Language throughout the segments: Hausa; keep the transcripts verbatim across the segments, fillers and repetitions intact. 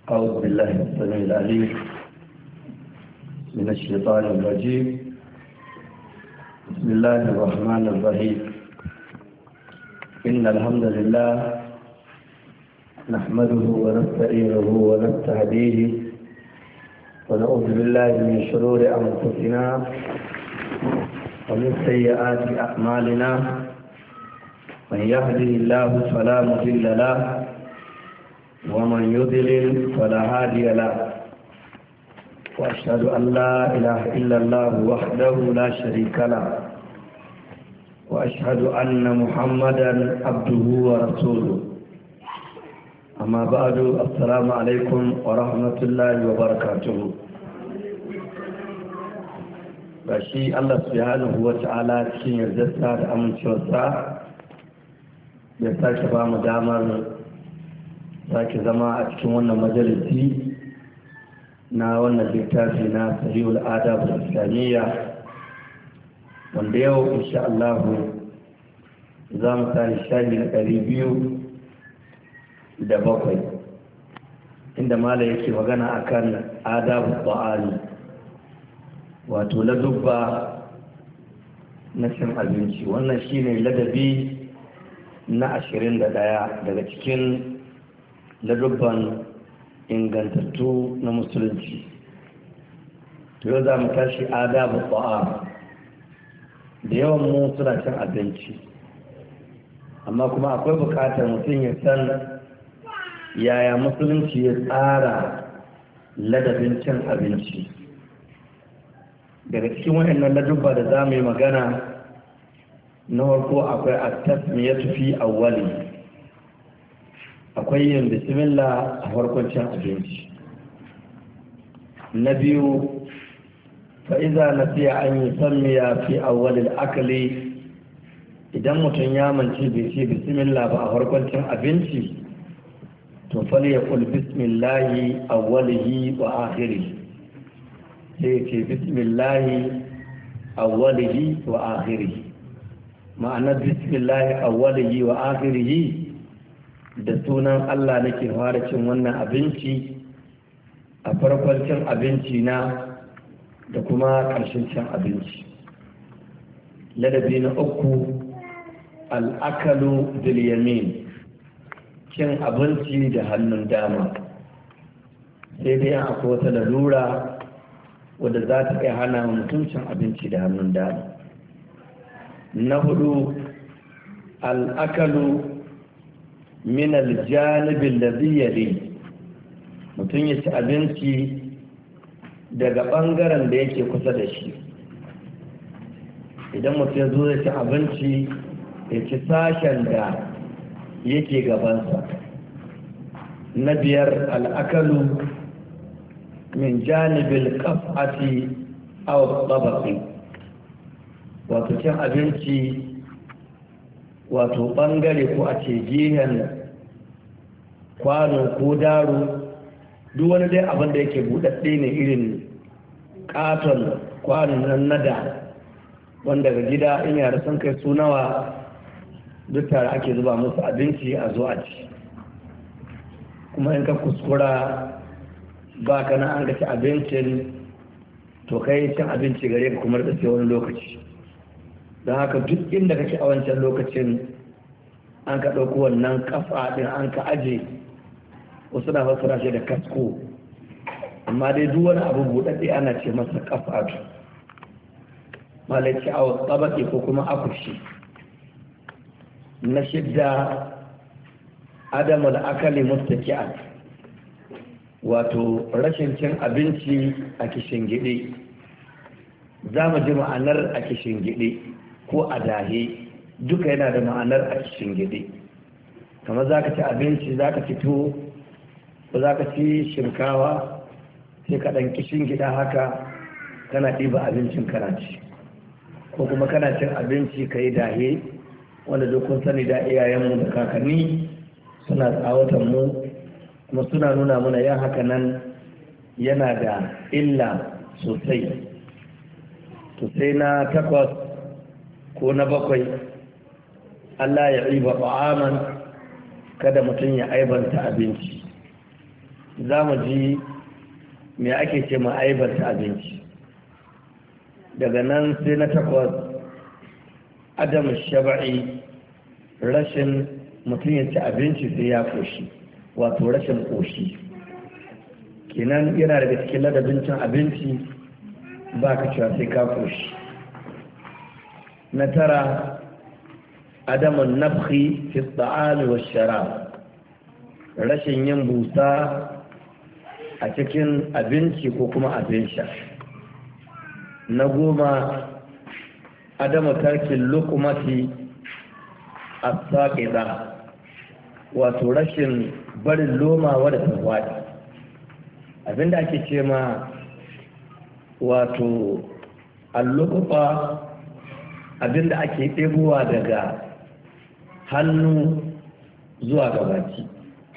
أعوذ بالله السميع العليم من الشيطان الرجيم. بسم الله الرحمن الرحيم. إن الحمد لله نحمده ونستعينه ونستهديه ونعوذ بالله من شرور أنفسنا ومن سيئات أعمالنا. من يهده الله فلا مضل له ومن يضلل فلا هادي له، وأشهد أن لا إله إلا الله وحده لا شريك له، وأشهد أن محمدا عبده ورسوله. أما بعد، السلام عليكم ورحمة الله وبركاته. Gashi Allah subhanahu wa ta'ala cikin yardarsa da amincewarsa ya sake ba mu damar sake zama a cikin wannan majalisi na wannan littafi na sahihul adab al-islamiyya, wanda yau insha Allah za mu tsari shafi na ɗari biyu da bakwai, inda mala yake magana akan adabu ba'ali, wato ladubba na cin abinci. Wannan shine ladabi na ashirin da ɗaya daga cikin ladubban ingantattu na musulunci. To yau za mu tashi adabu ba'a. Da yawan mu suna cin abinci, amma kuma akwai bukatar mutum ya san yaya musulunci ya tsara ladabin cin abinci. Daga cikin waɗannan ladubba da za mu yi magana, na farko akwai at-tasmiyatu fi awwali, akwai yin bismillah a farkon cin abinci. Na biyu, fa iza nasiya an yi sammiya fi awwalil akali, idan mutum ya mance bai ce bismillah ba a farkon cin abinci, to fal yaqul bismillahi awwalihi wa akhirihi, sai ce bismillahi awwalihi wa akhirihi. ma'anar bismillahi awwalihi wa akhirihi, da sunan Allah nake fara cin wannan abinci a farkon cin abinci na da kuma ƙarshen cin abinci. Ladabi na uku, al'akalu bil yamin, cin abinci da hannun dama, sai dai akwai wata lalura wadda za ta iya hana mutum cin abinci da hannun dama. Na hudu, al'akalu min aljanibin da ziyari, mutum ya ci abinci daga ɓangaren da yake kusa da shi. Idan mutum ya zo ya ci abinci, ya ci sashen da yake gabansa. Na biyar, al'akalu min janibin kaf'ati aw tabaqi, wato cin abinci wato ɓangare ko a ce gehen kwano ko daro, duk wani dai abin da yake buɗaɗɗe ne, irin ƙaton kwanon nan nada wanda ga gida in yara sun kai su nawa duk tare ake zuba musu abinci a zo a ci. Kuma in ka kuskura ba ka na an ga ci abincin, to kai cin abinci gare ka kuma da wani lokaci. Don haka duk inda kake a wancan lokacin an ka ɗauko wannan kafa ɗin an ka aje, wasu na fassara shi da kasko, amma dai duk wani abu buɗaɗɗe ana ce masa kafa, malaki a tsabaki ko kuma akushi. Na shidda, adamul akali mustaki'an, wato rashin cin abinci a kishin gide. Za mu ji ma'anar a kishin gide ko a dahe, duka yana da ma'anar a kishin gide. kamar za ka ci abinci, za ka fito ko za ka ci shinkawa, sai ka ɗan kishin gida haka kana ɗiba abincin kana ci, ko kuma kana cin abinci ka yi dahe, wanda duk kun sani da iyayenmu da kakanni suna tsawatan mu, kuma suna nuna mana yan haka nan yana da illa sosai. To sai na takwas ko na bakwai, Allah ya riba ba'aman, kada mutum ya aibanta abinci. za mu ji me ake ce ma'aibarta abinci. Daga nan sai na takwas, adamu shaba'i, rashin mutum ya ci abinci sai ya koshi, wato rashin koshi. Kenan yana daga cikin ladabin cin abinci ba ka cewa sai ka koshi. Na tara, adamun nafhi fi ta'ami wa sharab, rashin yin busa a cikin abinci ko kuma abin sha. Na goma, adamu tarkin lukumati as-saqida, wato rashin barin loma wadda ta wadi. Abinda ake ce ma wato allukufa, abinda ake ɗebowa daga hannu zuwa gabaki.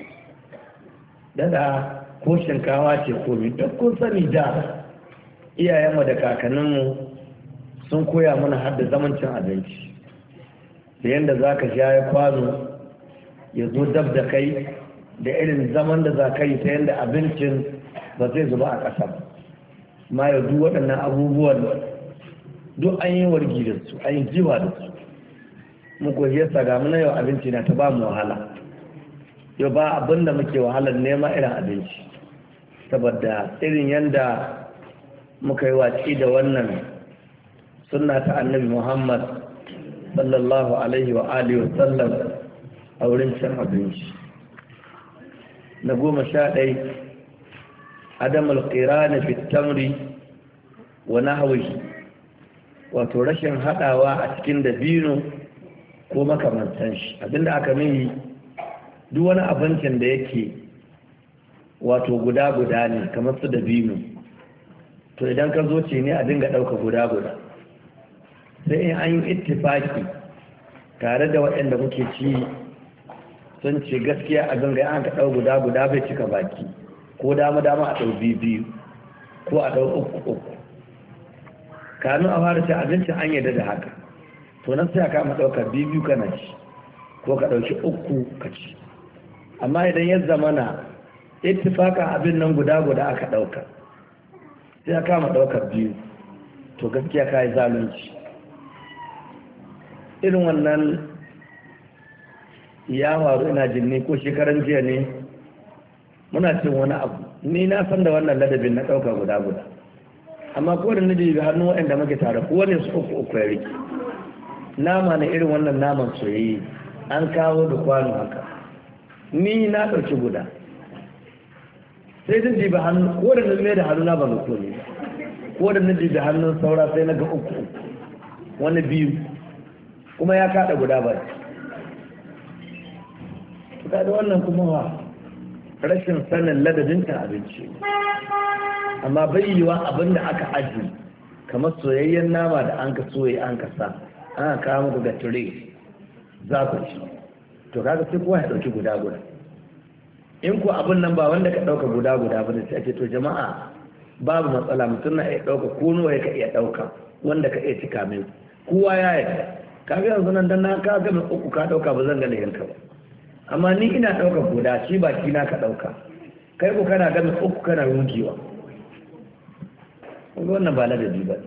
Dada ko shinkawa ce komi, duk kun sani da iyayenmu da kakanninmu sun koya mana har da zamancin abinci, da yadda za ka sha ya kwano ya zo dab da kai, da irin zaman da za ka yi ta yadda abincin ba zai zuba a ƙasa ba. Ma yau duk waɗannan abubuwan duk an yi wargi da su, an yi jiwa da su. Mu ko yasa ga muna yau abinci na ta ba mu wahala. Yau ba abin da muke wahalar nema irin abinci, saboda irin yadda muka yi watsi da wannan sunna ta annabi Muhammad sallallahu alaihi wa alihi wa sallam a wurin cin abinci. Na goma sha ɗai, adam al-qirani fi tamri wa nahwihi, wato rashin haɗawa a cikin dabino ko makamantan shi. Abinda aka nuni duk wani abincin da yake wato guda guda ne kamar su dabino, to idan ka zo ce ne a dinga ɗauka guda guda, sai in an yi ittifaki tare da waɗanda muke ci sun ce gaskiya a ganga an ka ɗau guda guda bai cika baki, ko dama dama a ɗau biyu biyu ko a ɗau uku uku. Kanu a fara ce abincin an yarda da haka, to nan sai a kama ɗaukar biyu biyu kana ci, ko ka ɗauki uku ka ci. Amma idan ya zamana ittifaka abin nan guda guda aka ɗauka, sai a kama ɗaukar biyu, to gaskiya ka yi zalunci. Irin wannan ya faru ina jinni ko shekaran jiya ne muna cin wani abu, ni na san da wannan ladabin na ɗauka guda guda, amma ko da nadi bi hannu waɗanda muke tare ko wani su uku uku ya rike nama na irin wannan naman soyayye an kawo da kwano haka, ni na ɗauki guda, sai din jibi hannu ko da nadi da hannu na ban ko ne, ko da nadi da hannun saura sai na ga uku uku wani biyu kuma ya kada guda ba. Ka da wannan kuma wa rashin sanin ladabin ta abinci, amma bai yiwa abin da aka aji kamar soyayyen nama da an ka soye an ka sa an kawo muku ga tire za ku ci, to kaga sai kowa ya dauki guda guda. In ko abin nan ba wanda ka dauka guda guda ba, sai ake to jama'a babu matsala, mutum na iya dauka ko nawa ya ka iya dauka wanda ka iya cika min, kowa ya yarda. Kaga yanzu nan dan na ka ga mai uku ka dauka ba zan ga yanka ba, amma ni ina ɗaukar guda shi baki na ka ɗauka, kai ku kana ganin uku kana rugewa, wannan ba ladabi ba.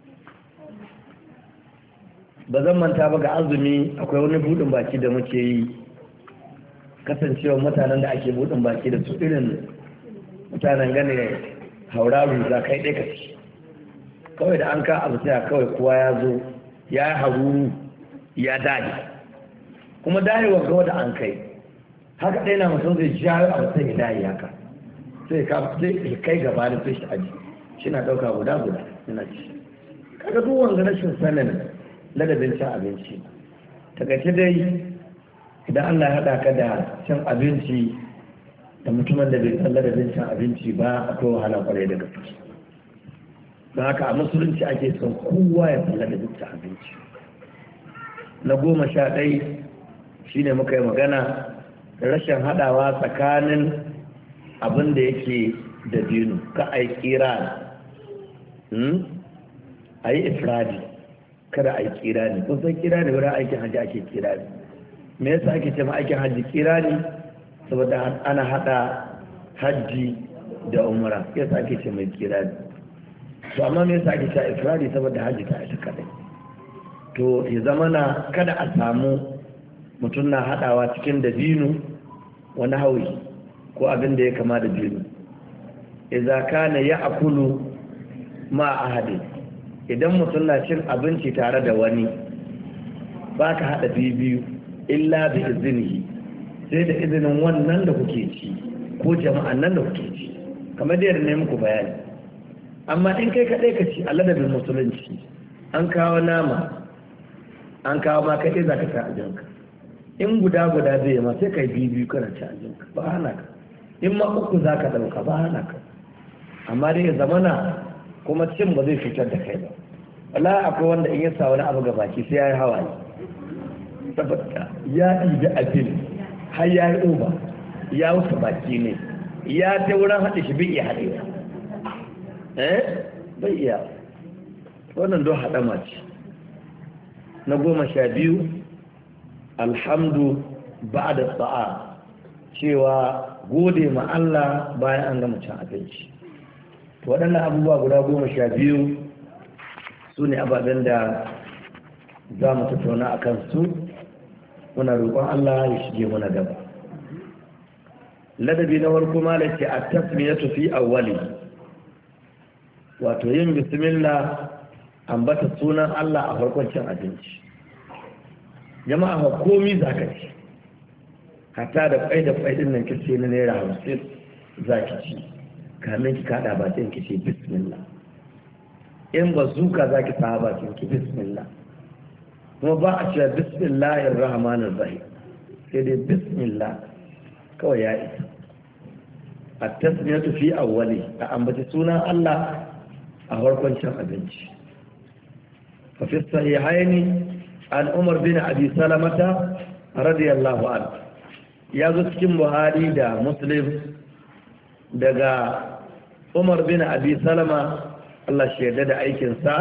Ba zan manta ba ga azumi akwai wani buɗin baki da muke yi, kasancewa mutanen da ake buɗin baki da su irin mutanen gane hauraru za kai ɗaya ka ci, kawai da an ka abu sai kawai kowa ya zo ya yi haruru ya dahi, kuma dahewa ga wanda an kai haka ɗaya na mutum zai jawo a mutum ya dahi haka sai ya kai gaba da sai shi aji shi na ɗauka guda guda yana ci. Kaga duk wanga rashin sanin ladabin cin abinci. Takaice dai idan Allah ya haɗa ka da cin abinci da mutumin da bai san ladabin cin abinci ba akwai wahala kwarai da gaske. Don haka a musulunci ake son kowa ya san ladabin cin abinci. Na goma sha ɗai shi ne muka yi magana rashin haɗawa tsakanin abin da yake da dinu, ka a yi ƙira a yi ifradi, kada a yi ƙira ne. Kun san ƙira ne wurin aikin hajji ake ƙira ne. Me yasa ake ce ma aikin hajji ƙira ne? Saboda ana haɗa hajji da umra yasa ake ce mai kirani. To amma me yasa ake cewa ifradi? saboda hajji ta ita kadai. To ya zama na kada a samu mutum na hadawa cikin dabino wani hawi ko abin da ya kama da dabino. Idza kana ya'kulu ma ahadin, idan mutum na cin abinci tare da wani ba ka haɗa biyu illa bi izinihi, sai da izinin wannan da kuke ci ko jama'an nan da kuke ci, kamar da yadda ne muku bayani. Amma in kai kaɗai ka ci a ladabin musulunci, an kawo nama an kawo ma kaɗai za ka ci ajinka, in guda guda zai ma sai ka yi biyu biyu kana ci ajinka, ba hana ka. In ma uku za ka ɗauka ba hana ka. Amma dai ya zamana kuma cin ba zai cutar da kai ba. Wala akwai wanda in ya sa wani abu ga baki sai ya yi hawaye, saboda ya ɗiga abin har ya yi uba ya wuce baki ne, ya ta wurin haɗe shi bai iya haɗe ba, eh bai iya. Wannan don haɗama ce. Na goma sha biyu, alhamdu ba da sa'a, cewa gode ma Allah bayan an gama cin abinci. Waɗannan abubuwa guda goma sha biyu su ne ababen da za mu tattauna a kansu. Muna roƙon Allah ya shige mana gaba. Ladabi na farko malaki a tasmiyatu fi awwali, wato yin bismillah, ambata sunan Allah a farkon cin abinci. Jama'a ba komi za ka ci, hatta da kwai da kwai din nan kice na naira hamsin za ki ci, kamin ki kada ba sai ki ce bismillah. In ba zuka za ki sa ba ki bismillah. Kuma ba a cewa bismillahir rahmanir rahim, sai dai bismillah kawai ya isa. At-tasmiyatu fi awwali, a ambaci sunan Allah a farkon cin abinci. Fa fi sahihaini an Umar bin Abi Salamata radiyallahu anhu, ya zo cikin Buhari da Muslim daga Umar bin Abi Salama, Allah shi yarda da aikinsa,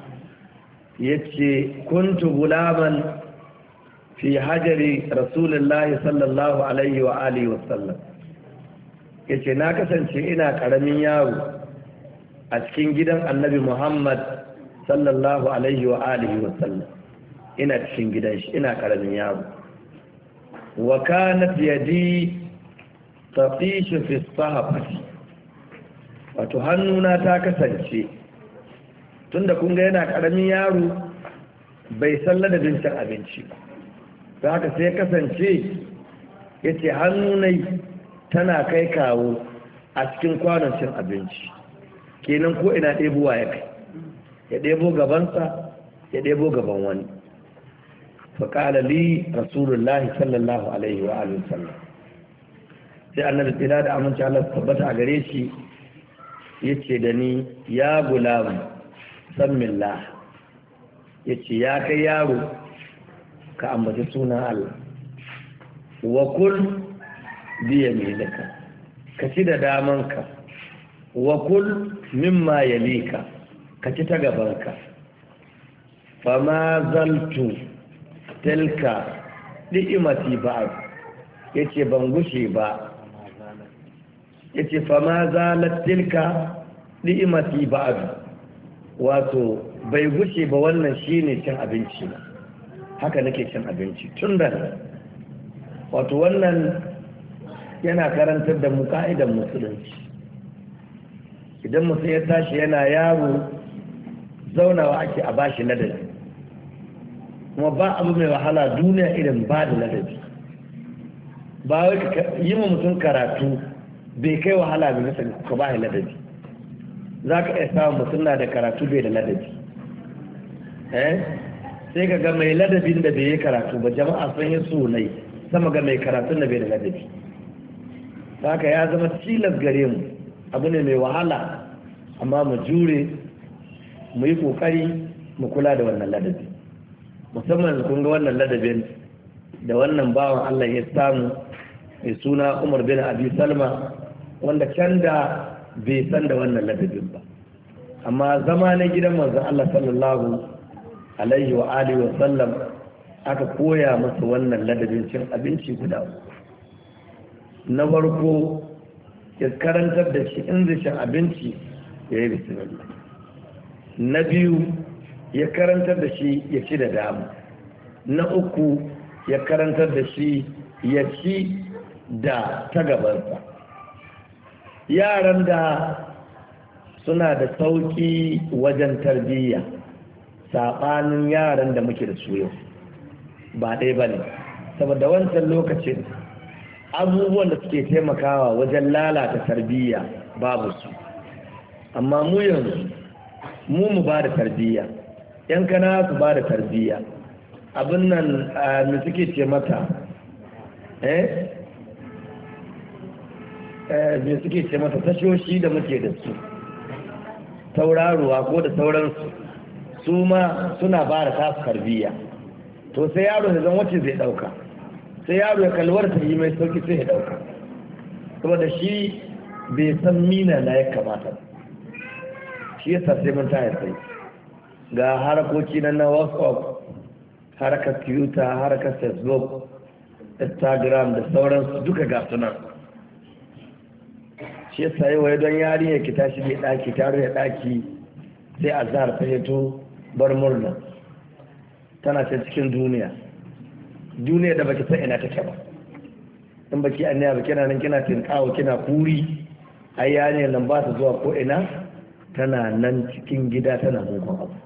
yace kuntu gulaman fi hajari rasulullahi sallallahu alaihi wa alihi wa sallam, yace na kasance ina karamin yaro a cikin gidan annabi Muhammad sallallahu alaihi wa alihi wa sallam, ina cikin gidan shi ina karamin yaro. Wa kanat yadi tafishu fi sahafati, wato hannuna ta kasance, tunda kun ga yana karamin yaro bai san ladabin cin abinci ba, da haka sai kasance yace hannunai tana kai kawo a cikin kwanon cin abinci, kenan ko ina ɗebowa ya kai, ya ɗebo gabansa ya ɗebo gaban wani. faƙala li rasulullahi sallallahu alaihi wa alihi sallam, sai annabi tsira da aminci Allah tabbata a gare shi yace da ni, ya gulam sammillah, yace ya kai yaro ka ambaci sunan Allah, wa kul bi yaminika, ka ci da damanka, wa kul mimma yalika, ka ci ta gabanka. fama zaltu tilka ni'imati ba'd, yace ban gushe ba, yace fama zalat tilka ni'imati ba'd, wato bai gushe ba wannan shine cin abinci na, haka nake cin abinci tun da. Wato wannan yana karantar da mu ka'idan musulunci. Idan mutum ya tashi yana yaro, zaunawa ake a bashi ladabi, kuma ba abu mai wahala duniya irin ba da ladabi. Ba wai yi ma mutum karatu bai kai wahala bai nasa ka ba ladabi. Za ka iya samun mutum na da karatu bai da ladabi, eh sai ka ga mai ladabin da bai yi karatu ba, jama'a sun yi sunai sama ga mai karatun da bai da ladabi. Haka ya zama tilas gare mu, abu ne mai wahala, amma mu jure, mu yi kokari mu kula da wannan ladabi. Musamman kun ga wannan ladabin da wannan bawan Allah ya samu mai suna Umar bin Abi Salma, wanda can da bai san da wannan ladabin ba, amma zama na gidan manzon Allah sallallahu alaihi wa alihi wa sallam aka koya masa wannan ladabin cin abinci guda. Na farko ya karantar da shi in zai shan abinci ya yi bismillah. Na biyu ya karantar da shi ya ci da dama. Na uku ya karantar da shi ya ci da ta gabansa. Yaran da suna da sauƙi wajen tarbiyya saɓanin yaran da muke da su yau ba ɗaya ba ne, saboda wancan lokacin abubuwan da suke taimakawa wajen lalata tarbiyya babu su, amma mu yanzu mu mu ba da tarbiyya, yan kana su ba da tarbiyya. Abin nan me suke ce mata eh me suke ce mata tashoshi da muke da su, tauraruwa ko da sauransu, su ma suna ba da tasu tarbiyya. To sai yaro da zan wacce zai dauka, sai yaro ya kalwar ta yi mai sauki sai ya dauka, saboda shi bai san mina na ya kamata, shi yasa sai mun tayar sai ga harakoki na na WhatsApp, harakar Twitter, harakar Facebook, Instagram da sauransu duka ga sunan. Shi yasa yau don yarinya ki tashi bai daki taro ya daki sai azhar ta yato bar murna, tana ta cikin duniya duniya da baki san ina take ba. In baki annaya ba kina nan kina tinkawo kina kuri, ai yarinya nan ba ta zuwa ko ina, tana nan cikin gida tana mugun abu.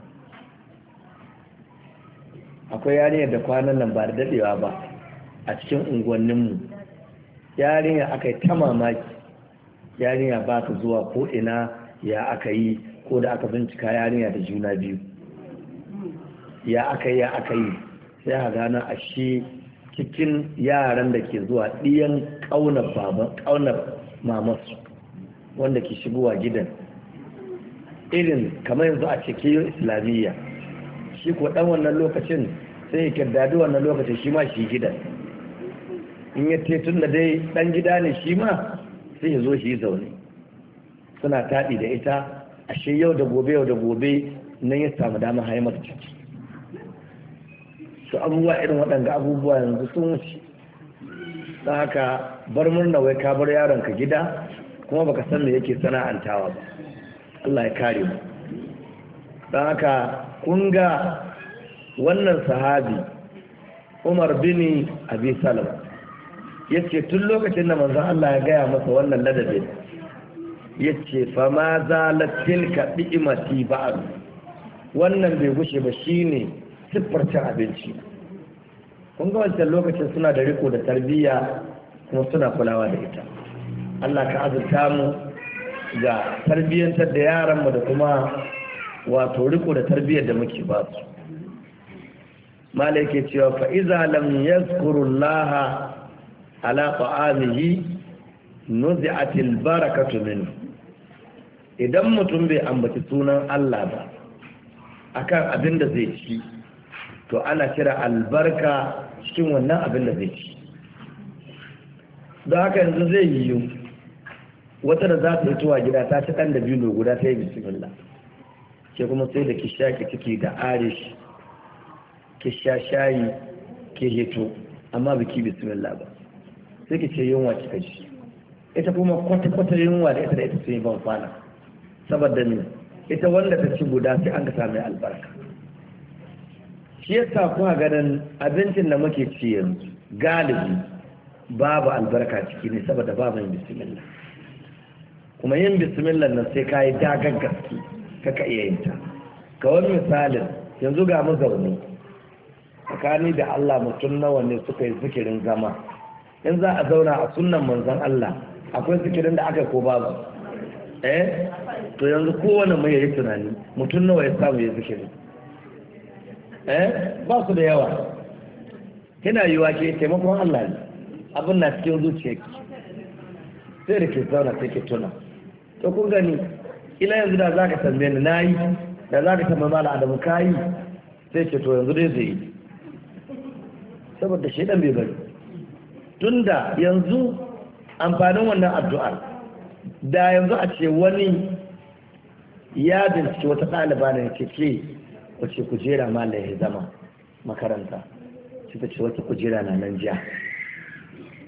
Akwai yarinya da kwanan nan ba da dadewa ba a cikin unguwanninmu, yarinya aka yi ta mamaki, yarinya ba ta zuwa ko ina, ya aka yi, ko da aka bincika yarinya da juna biyu, ya aka yi ya aka yi sai a gano ashe cikin yaran da ke zuwa ɗiyan ƙaunar baban ƙaunar mamasu wanda ke shigowa gidan, irin kamar yanzu a cikin islamiyya, shi ko ɗan wannan lokacin sai ya kirdadi wannan lokacin shi ma shi gidan, in ya ce tun da dai ɗan gida ne shi ma sai ya zo shi zaune suna taɗi da ita, ashe yau da gobe yau da gobe nan ya samu damar haimar ciki. To abubuwa irin waɗanda abubuwa yanzu sun wuce, don haka bar murna wai ka bar yaron ka gida kuma baka san me yake sana'antawa ba, Allah ya kare mu. Don haka kun ga wannan sahabi Umar bin Abi Salama yace tun lokacin da manzon Allah ya gaya masa wannan ladabi yace fa ma zalat tilka bi'imati ba'd, wannan bai gushe ba shine siffar cin abinci. Kun ga wancan lokacin suna da riko da tarbiyya kuma suna kulawa da ita. Allah ka azurta mu ga tarbiyyantar da yaranmu da kuma wato riko da tarbiyyar da muke ba su. Malai ke cewa fa iza lam yazkurullaha ala ta'amihi nuzi'atil barakatu minhu. Idan mutum bai ambaci sunan Allah ba akan abin da zai ci, to ana kira albarka cikin wannan abin da zai ci. Don haka yanzu zai yiwu wata da za ta yi tuwa gida ta ci ɗan da biyu guda ta yi bismillah, ke kuma sai da ki sha ki ciki da arish, ki sha shayi ki hito, amma biki bismillah ba, sai ki ce yunwa kika ji. Ita kuma kwata-kwata yunwa da ita da ita sun yi ban kwana, saboda ne ita wanda ta ci guda sai an ka sami albarka. Shi yasa kuwa ganin abincin da muke ci yanzu galibi babu albarka ciki ne saboda babu yin bismillah, kuma yin bismillah nan sai ka yi dagar gaske kaka iya yin ta. Kawai misalin yanzu ga mu zaune tsakani da Allah mutum nawa ne suka yi zikirin zama, in za a zauna a sunnan manzon Allah akwai zikirin da aka ko babu eh to yanzu kowane mai yayi tunani mutum nawa ya samu ya zikiri eh ba su da yawa. Kina yiwa ke taimakon Allah ne, abin na cikin zuciyarki sai da ke zauna sai ke tuna. To kun gani ila yanzu da za ka tambaye ni na yi, da za ka tambaye mala Adamu ka yi, sai ce to yanzu dai zai yi, saboda shaidan bai bari. Tunda yanzu amfanin wannan addu'ar da yanzu a ce wani ya bincike wata ɗaliba ne ke ce wace kujera mala ya zama makaranta, sai ta ce wata kujera na nan jiya,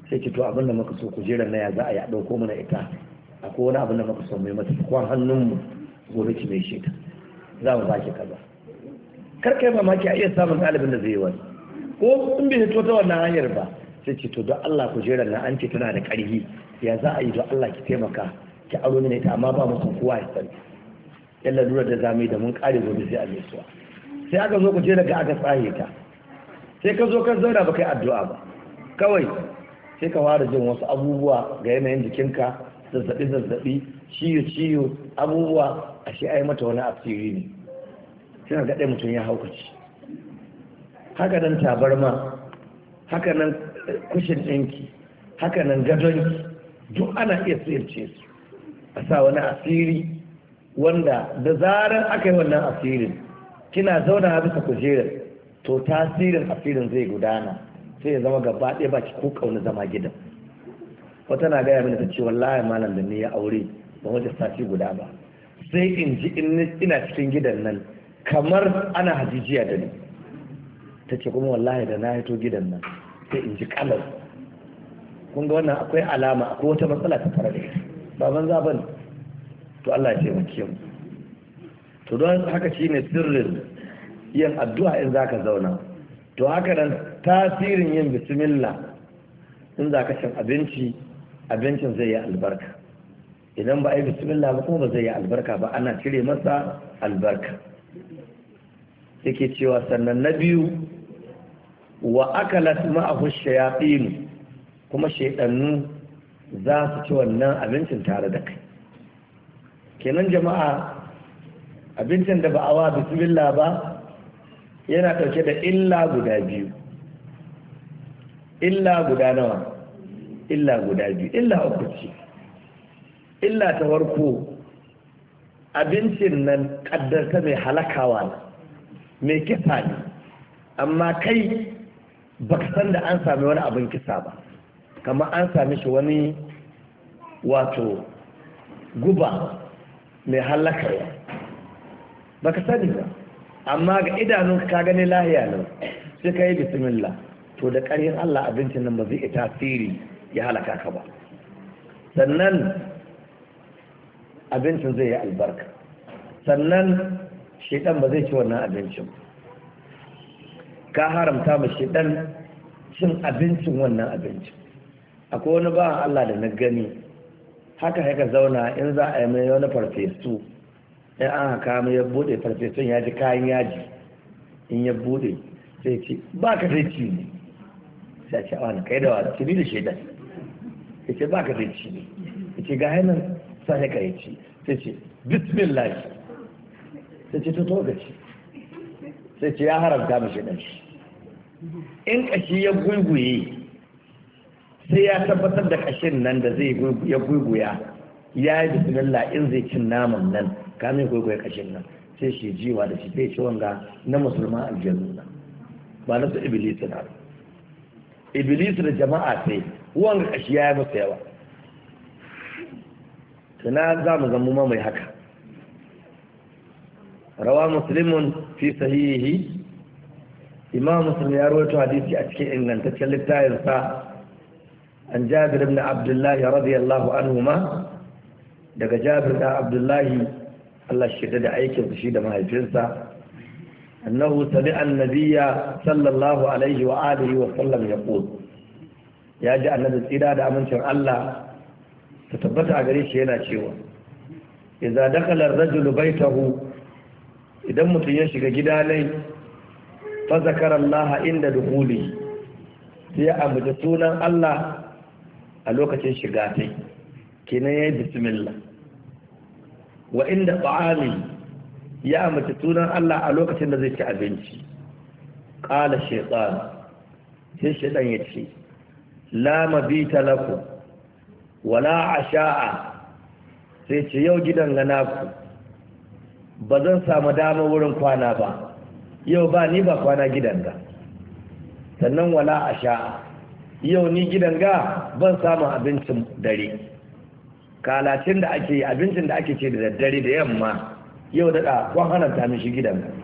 sai ki to abin da muka so kujerar na ya za a yi a ɗauko mana ita akwai wani abin da muka so mai mata kwan hannunmu gobe ki mai shi ta za mu baki kaza kar kai mamaki a iya samun ɗalibin da zai yi wani ko in bai fito ta wannan hanyar ba sai ce to don Allah kujerar na an ce tana da ƙarfi ya za a yi don Allah ki taimaka ki aro mini ita amma ba mu san kowa ya sani yalla lura da zamu yi da mun kare gobe sai a mai suwa sai aka zo kujerar ga aka tsaye ta sai ka zo ka zauna ba kai addu'a ba kawai sai ka fara jin wasu abubuwa ga yanayin jikinka zazzabi zazzabi ciyo ciyo abubuwa ashe ai mata wani asiri ne sai ga dai mutum ya haukaci haka nan tabarma haka nan kushin ɗinki haka nan gadonki duk ana iya sirce su a sa wani asiri wanda da zarar aka yi wannan asirin kina zauna bisa kujerar to tasirin asirin zai gudana sai ya zama gaba ɗaya baki ko kauna zama gidan wata na gaya mini ta ce wallahi malam da ni ya aure ba wajen sati guda ba sai in ji ina cikin gidan nan kamar ana hajijiya da ni ta ce kuma wallahi da na hito gidan nan sai in ji kalar kun ga wannan akwai alama akwai wata matsala ta fara da ita ba banza ba ne to Allah ya taimake mu to don haka shine sirrin yin addu'a in zaka zauna to haka nan tasirin yin bismillah in zaka cin abinci abincin zai yi albarka idan ba a yi bismillah ba kuma ba zai yi albarka ba ana cire masa albarka yake cewa sannan na biyu wa akalat ma'ahu shayatin kuma shaydannu za su ci wannan abincin tare da kai kenan jama'a abincin da ba a wa bismillah ba yana ɗauke da illa guda biyu illa guda nawa illa guda biyu illa uku ce illa ta farko abincin nan ƙaddarta mai halakawa ne mai kisa ne amma kai baka san da an sami wani abin kisa ba kamar an sami shi wani wato guba mai halakarwa baka sani ba amma ga idanun ka gani lahiya nan sai ka yi bismillah to da ƙarfin Allah abincin nan ba zai yi tasiri ya halaka ka ba sannan abincin zai yi albarka sannan shedan ba zai ci wannan abincin ka haramta ma shedan cin abincin wannan abincin akwai wani ba Allah da na gani haka haka zauna in za a yi mai wani farfesu in an haka mai ya bude farfesun ya ji kayan yaji in ya bude sai ce ba ka zai ci ne sai ce wani kai da wani cini da shaidan ya ce ba ka zai ci ne ya ce ga hannun sai ka yi ci sai ce bismillah sai ce to ga ci sai ce ya haramta mashi dan shi in kashi ya guguye sai ya tabbatar da kashin nan da zai ya guguya ya yi bismillah in zai cin naman nan kamin guguya kashin nan sai shi jiwa da shi sai ci wanga na musulman aljanna ba na su iblis na iblis da jama'a sai wanga kashi ya yi masa yawa tana za mu zama mai haka rawa muslimun fi sahihi imam muslim ya rawaito hadisi a cikin ingantaccen littafinsa an jabir ibn abdullahi radiyallahu anhuma daga jabir da abdullahi Allah shi da aikin shi da mahaifinsa annahu sami'a annabiyya sallallahu alaihi wa alihi wa sallam yaqul ya ji annabi tsira da amincin Allah ta tabbata a gare shi yana cewa idza dakhala ar-rajulu baytahu idan mutum ya shiga gida ne fa zakara Allah inda dukhuli sai ya ambaci sunan Allah a lokacin shiga tai kenan yayi bismillah wa inda ta'ami ya ambaci sunan Allah a lokacin da zai ci abinci qala shaytan sai shaytan ya ce la mabita lakum wala asha'a sai ce yau gidan ga naku ba zan samu dama wurin kwana ba yau ba ni ba kwana gidan ga sannan wala asha'a yau ni gidan ga ban samu abincin dare kalacin da ake abincin da ake ce da daddare da yamma yau da kwan hana ta mishi gidan ga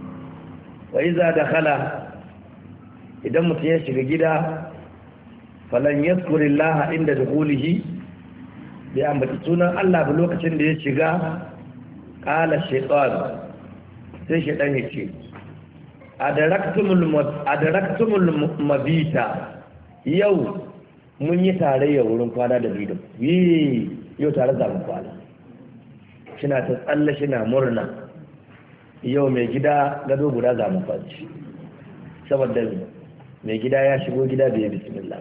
wa iza dakhala idan mutum ya shiga gida falan yazkurillaha inda dukhulihi bi ambata sunan Allah ba lokacin da ya shiga qala shaytan sai shaytan ya ce adaraktumul adaraktumul mabita yau mun yi tarayya wurin kwana da bidan yi yau tare za mu kwana shina ta tsalle shina murna yau mai gida gado guda za mu kwanci saboda mai gida ya shigo gida da ya bismillah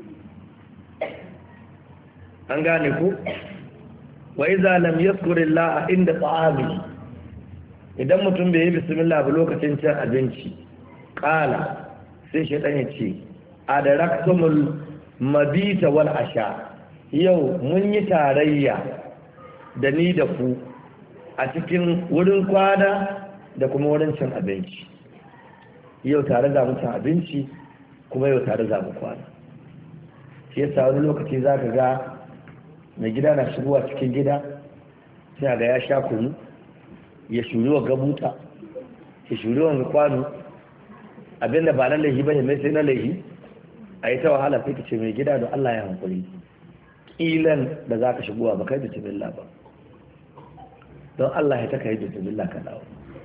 an gane ku wa iza lam yazkurillah inda ta'ami idan mutum bai yi bismillah ba lokacin cin abinci kala sai shaitan ya ce adaraktumul mabita wal asha yau mun yi tarayya da ni da ku a cikin wurin kwana da kuma wurin cin abinci yau tare za mu cin abinci kuma yau tare za mu kwana shi yasa wani lokaci za ka ga mai gida na shigowa cikin gida sai ga ya sha kunu ya shuri wa gabuta ya shuri wa kwano abinda ba na laihi ba ne mai sai na laihi a yi ta wahala sai ka ce mai gida da Allah ya hankuli ƙilan da za ka shigowa ba kai da bismillah ba don Allah ya ta kai da bismillah ka dawo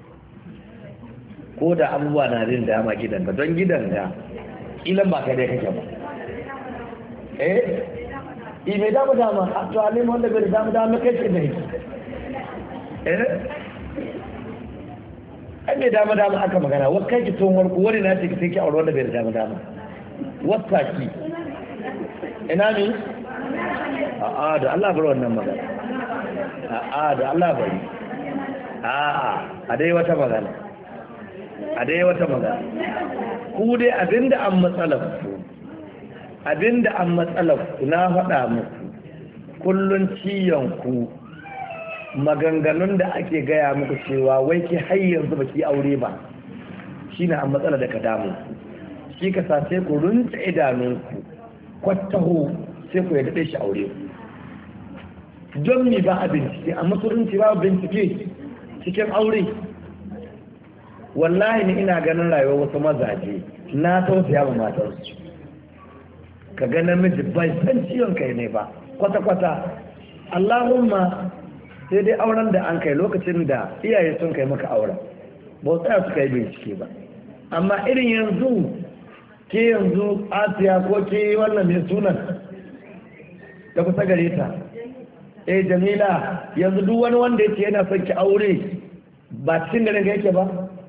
ko da abubuwa na rin dama gidan ka don gidan da ƙilan ba kai dai kake ba eh i mai dama dama a to a nemi wanda bai dama dama kai ce da yake eh ai mai dama dama aka magana wa kai ki tun warku wani na ce ki sai ki aure wanda bai dama dama wata ki ina ne a'a da Allah bar wannan magana a'a da Allah bari a'a a dai wata magana a dai wata magana ku dai abinda an matsalar ku abinda an matsalar ku na faɗa muku kullun ciyon ku maganganun da ake gaya muku cewa wai ki har yanzu baki aure ba shine an matsala da ka damu shi ka sa sai ku runta idanunku kwattaho sai ku yadda shi aure don mi ba a bincike a musulunci ba bincike cikin aure wallahi ni ina ganin rayuwar wasu mazaje na tausaya ma matarsu ka ga namiji bai san ciwon kai ne ba kwata-kwata Allahumma sai dai auren da an kai lokacin da iyaye sun kai maka auren ba tsaya suka yi bincike ba amma irin yanzu ke yanzu asiya ko ke wannan mai sunan da kusa gare ta eh jamila yanzu duk wani wanda yake yana son ki aure ba cikin garin ga yake ba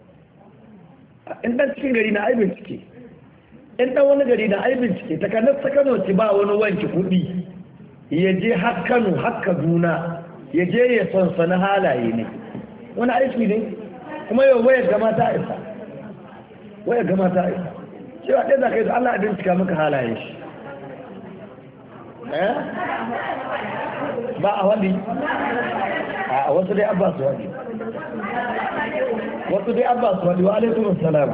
in dan cikin gari na ai bincike in dan wani gari na ai bincike ta kanar ta Kano ci ba wani wanki kuɗi ya je har Kano har Kaduna ya je ya sansana halaye ne wani aiki ne kuma yau wayar gama ta isa wayar gama ta isa cewa ɗaya za ka yi da Allah a bincika maka halaye shi ba a wani a wasu dai abba su wani wasu dai abba su wani wa alaikun salam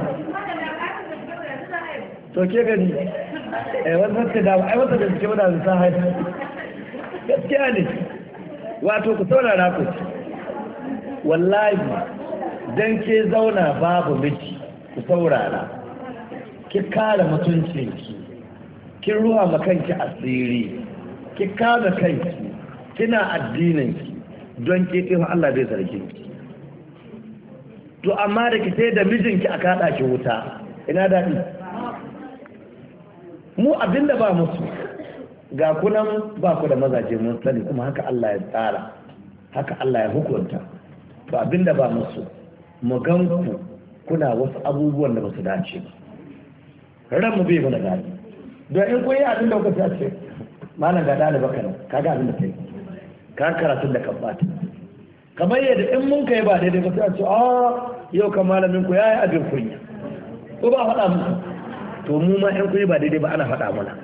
to ke gani eh wasu ka damu ai wasu da suke wadda su sa haifu gaskiya ne wato ku saurara ku wallahi dan ke zauna babu miki ku saurara ki kare mutuncinki kin ruwa makanki asiri ki kare kanki kina addininki don ke kai Allah bai zargi ki to amma da ki sai da mijinki aka hada ki wuta ina dadi mu abinda ba musu ga kunan ba ku da mazaje mun sani kuma haka Allah ya tsara haka Allah ya hukunta to abinda ba musu mu ganku kuna wasu abubuwan da ba su dace ba ran mu bai mana gani don in kun yi abin da kuka ce malam ga daliba kana kaga abin da kai ka karatu da kan bata kamar yadda in mun kai ba daidai ba sai a ce ah yau kan malamin ku yayi abin kunya ko ba faɗa muku to mu ma in kun yi ba daidai ba ana faɗa mana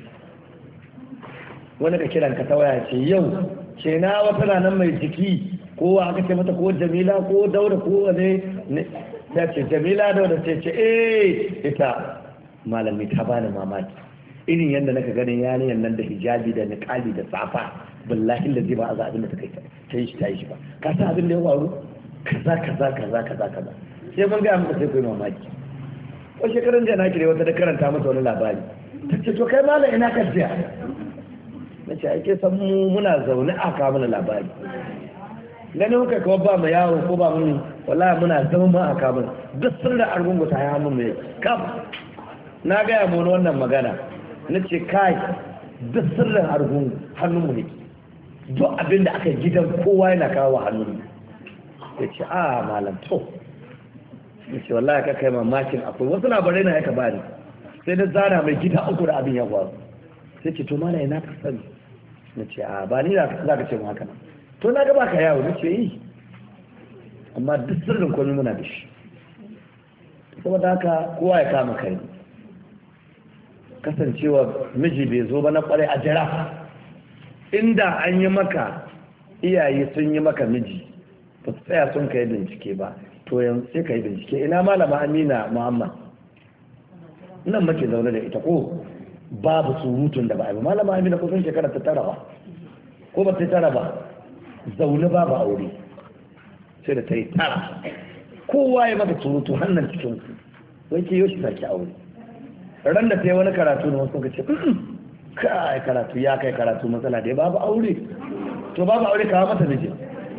wani ka kiran ka ta waya ce yau ce na wata nan mai jiki ko aka ce mata ko Jamila ko Dauda ko wane ta ce Jamila Dauda ce ce eh ita malami ta bani mamaki irin yadda naka ganin yanayin nan da hijabi da niqabi da safa billahi lazi ba a za abin da ta kai ta yi shi ta yi shi ba ka san abin da ya faru kaza kaza kaza kaza kaza sai mun ga muka sai kai mamaki ko shekaran da na kire wata da karanta masa wani labari ta ce to kai malam ina ka jiya na ce ake san mu muna zaune a kawo mana labari ganin kai kawai ba mu yawo ko ba mu wallahi muna zama ma a kawo mana duk sun da argungu ta ya mu mai kam na gaya mu wannan magana na ce kai duk sirrin argungu hannun mu ne duk abin da aka gidan kowa yana kawo hannun ya ce a malam to ya ce wallahi ka kai mamakin akwai wasu labarai na yaka bani sai na zana mai gida uku da abin ya faru sai ce to mana ina ka sani na ce a ba ni za ka ce mu haka to na gaba ka yawo na ce yi amma duk sirrin komai muna da shi saboda haka kowa ya kama kai kasancewa miji bai zo ba na kwarai a jira inda an yi maka iyaye sun yi maka miji ba su tsaya sun kai bincike ba to yanzu sai ka yi bincike ina malama amina muhammad nan muke zaune da ita ko babu surutun da ba a yi malama amina ko sun shekara ta tara ba ko ba ta tara ba zaune babu aure sai da ta yi tara kowa ya maka surutu hannun cikin ku wai ke yoshi sake aure ran da ta yi wani karatu na wasu ka ce kai karatu ya kai karatu matsala dai babu aure to babu aure kawo mata miji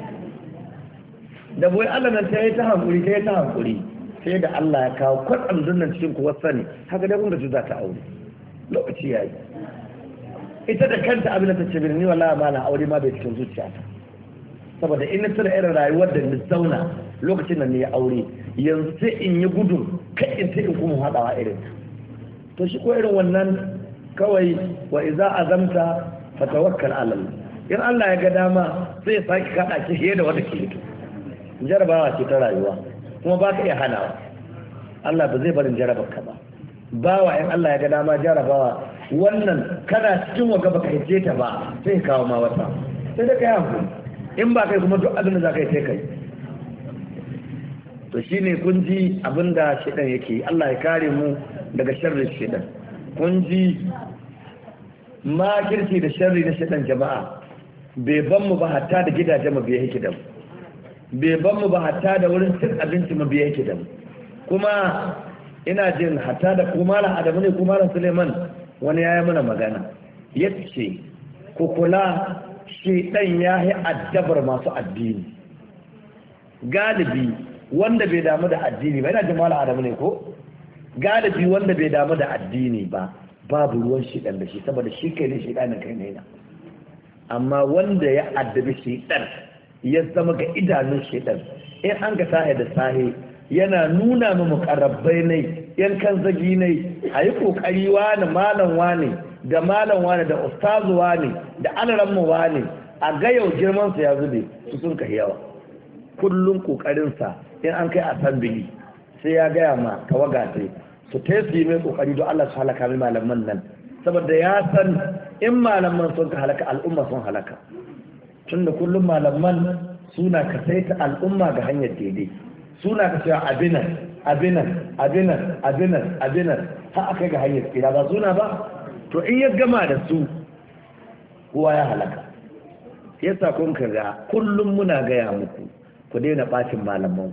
da boye Allah nan ta yi ta hankuri ta yi ta hankuri sai da Allah ya kawo kwatsam dunnan cikin ku wasu ne haka dai kun ga za ta aure lokaci ya yi ita da kanta abin da ta ce bin ni wallahi ma na aure ma bai cikin zuciyata saboda in na tuna irin rayuwar da ni zauna lokacin da ni ya aure yanzu sai in yi gudun kai in sai in kuma haɗawa irin to shi ko irin wannan kawai wa iza azamta fatawakkal ala Allah in Allah ya ga dama sai ya saki kada ki fiye da wanda ke yi jarabawa ce ta rayuwa kuma ba ka iya hanawa Allah ba zai barin jarabar ka ba bawa in Allah ya ga dama jarabawa wannan kana cikin waga baka hice ta ba sai kawo ma wata sai da kai hankali in ba kai kuma duk abin da za ka yi sai kai to shine kun ji abin da shedan yake Allah ya kare mu daga sharrin shedan kun ji makirci da sharri na shedan jama'a bai ban mu ba hatta da gidajen mu biye yake da mu bai ban mu ba hatta da wurin cin abinci mu biye yake da mu kuma ina jin hatta da kuma malam Adamu ne kuma malam Suleiman wani yayi mana magana yace ku kula shedan yayi addabar masu addini galibi wanda bai damu da addini ba ina jin malam Adamu ne ko galibi wanda bai damu da addini ba babu ruwan shedan da shi saboda shi kai ne shedanin kai ne na amma wanda ya addabi shedan ya zama ga idanun shedan in an ga sahi da sahi yana nuna mu mukarrabai ne yan kan zagi ne ayi kokari wani malam wani da malam wani da ustazu wani da alaran mu wani a ga yau girman sa ya zube su sun kai yawa kullun kokarin sa in an kai assembly sai ya gaya ma tawaga sai su tesi mai kokari don Allah su halaka mai malaman nan saboda ya san in malaman sun ka halaka al'umma sun halaka tunda kullum malaman suna ka saita al'umma ga hanyar daidai suna ka cewa abinan abinan abinan abinan abinan har aka ga hanyar tsira ba suna ba to in ya gama da su kowa ya halaka yasa kun ka ga kullum muna gaya muku ku daina bacin malaman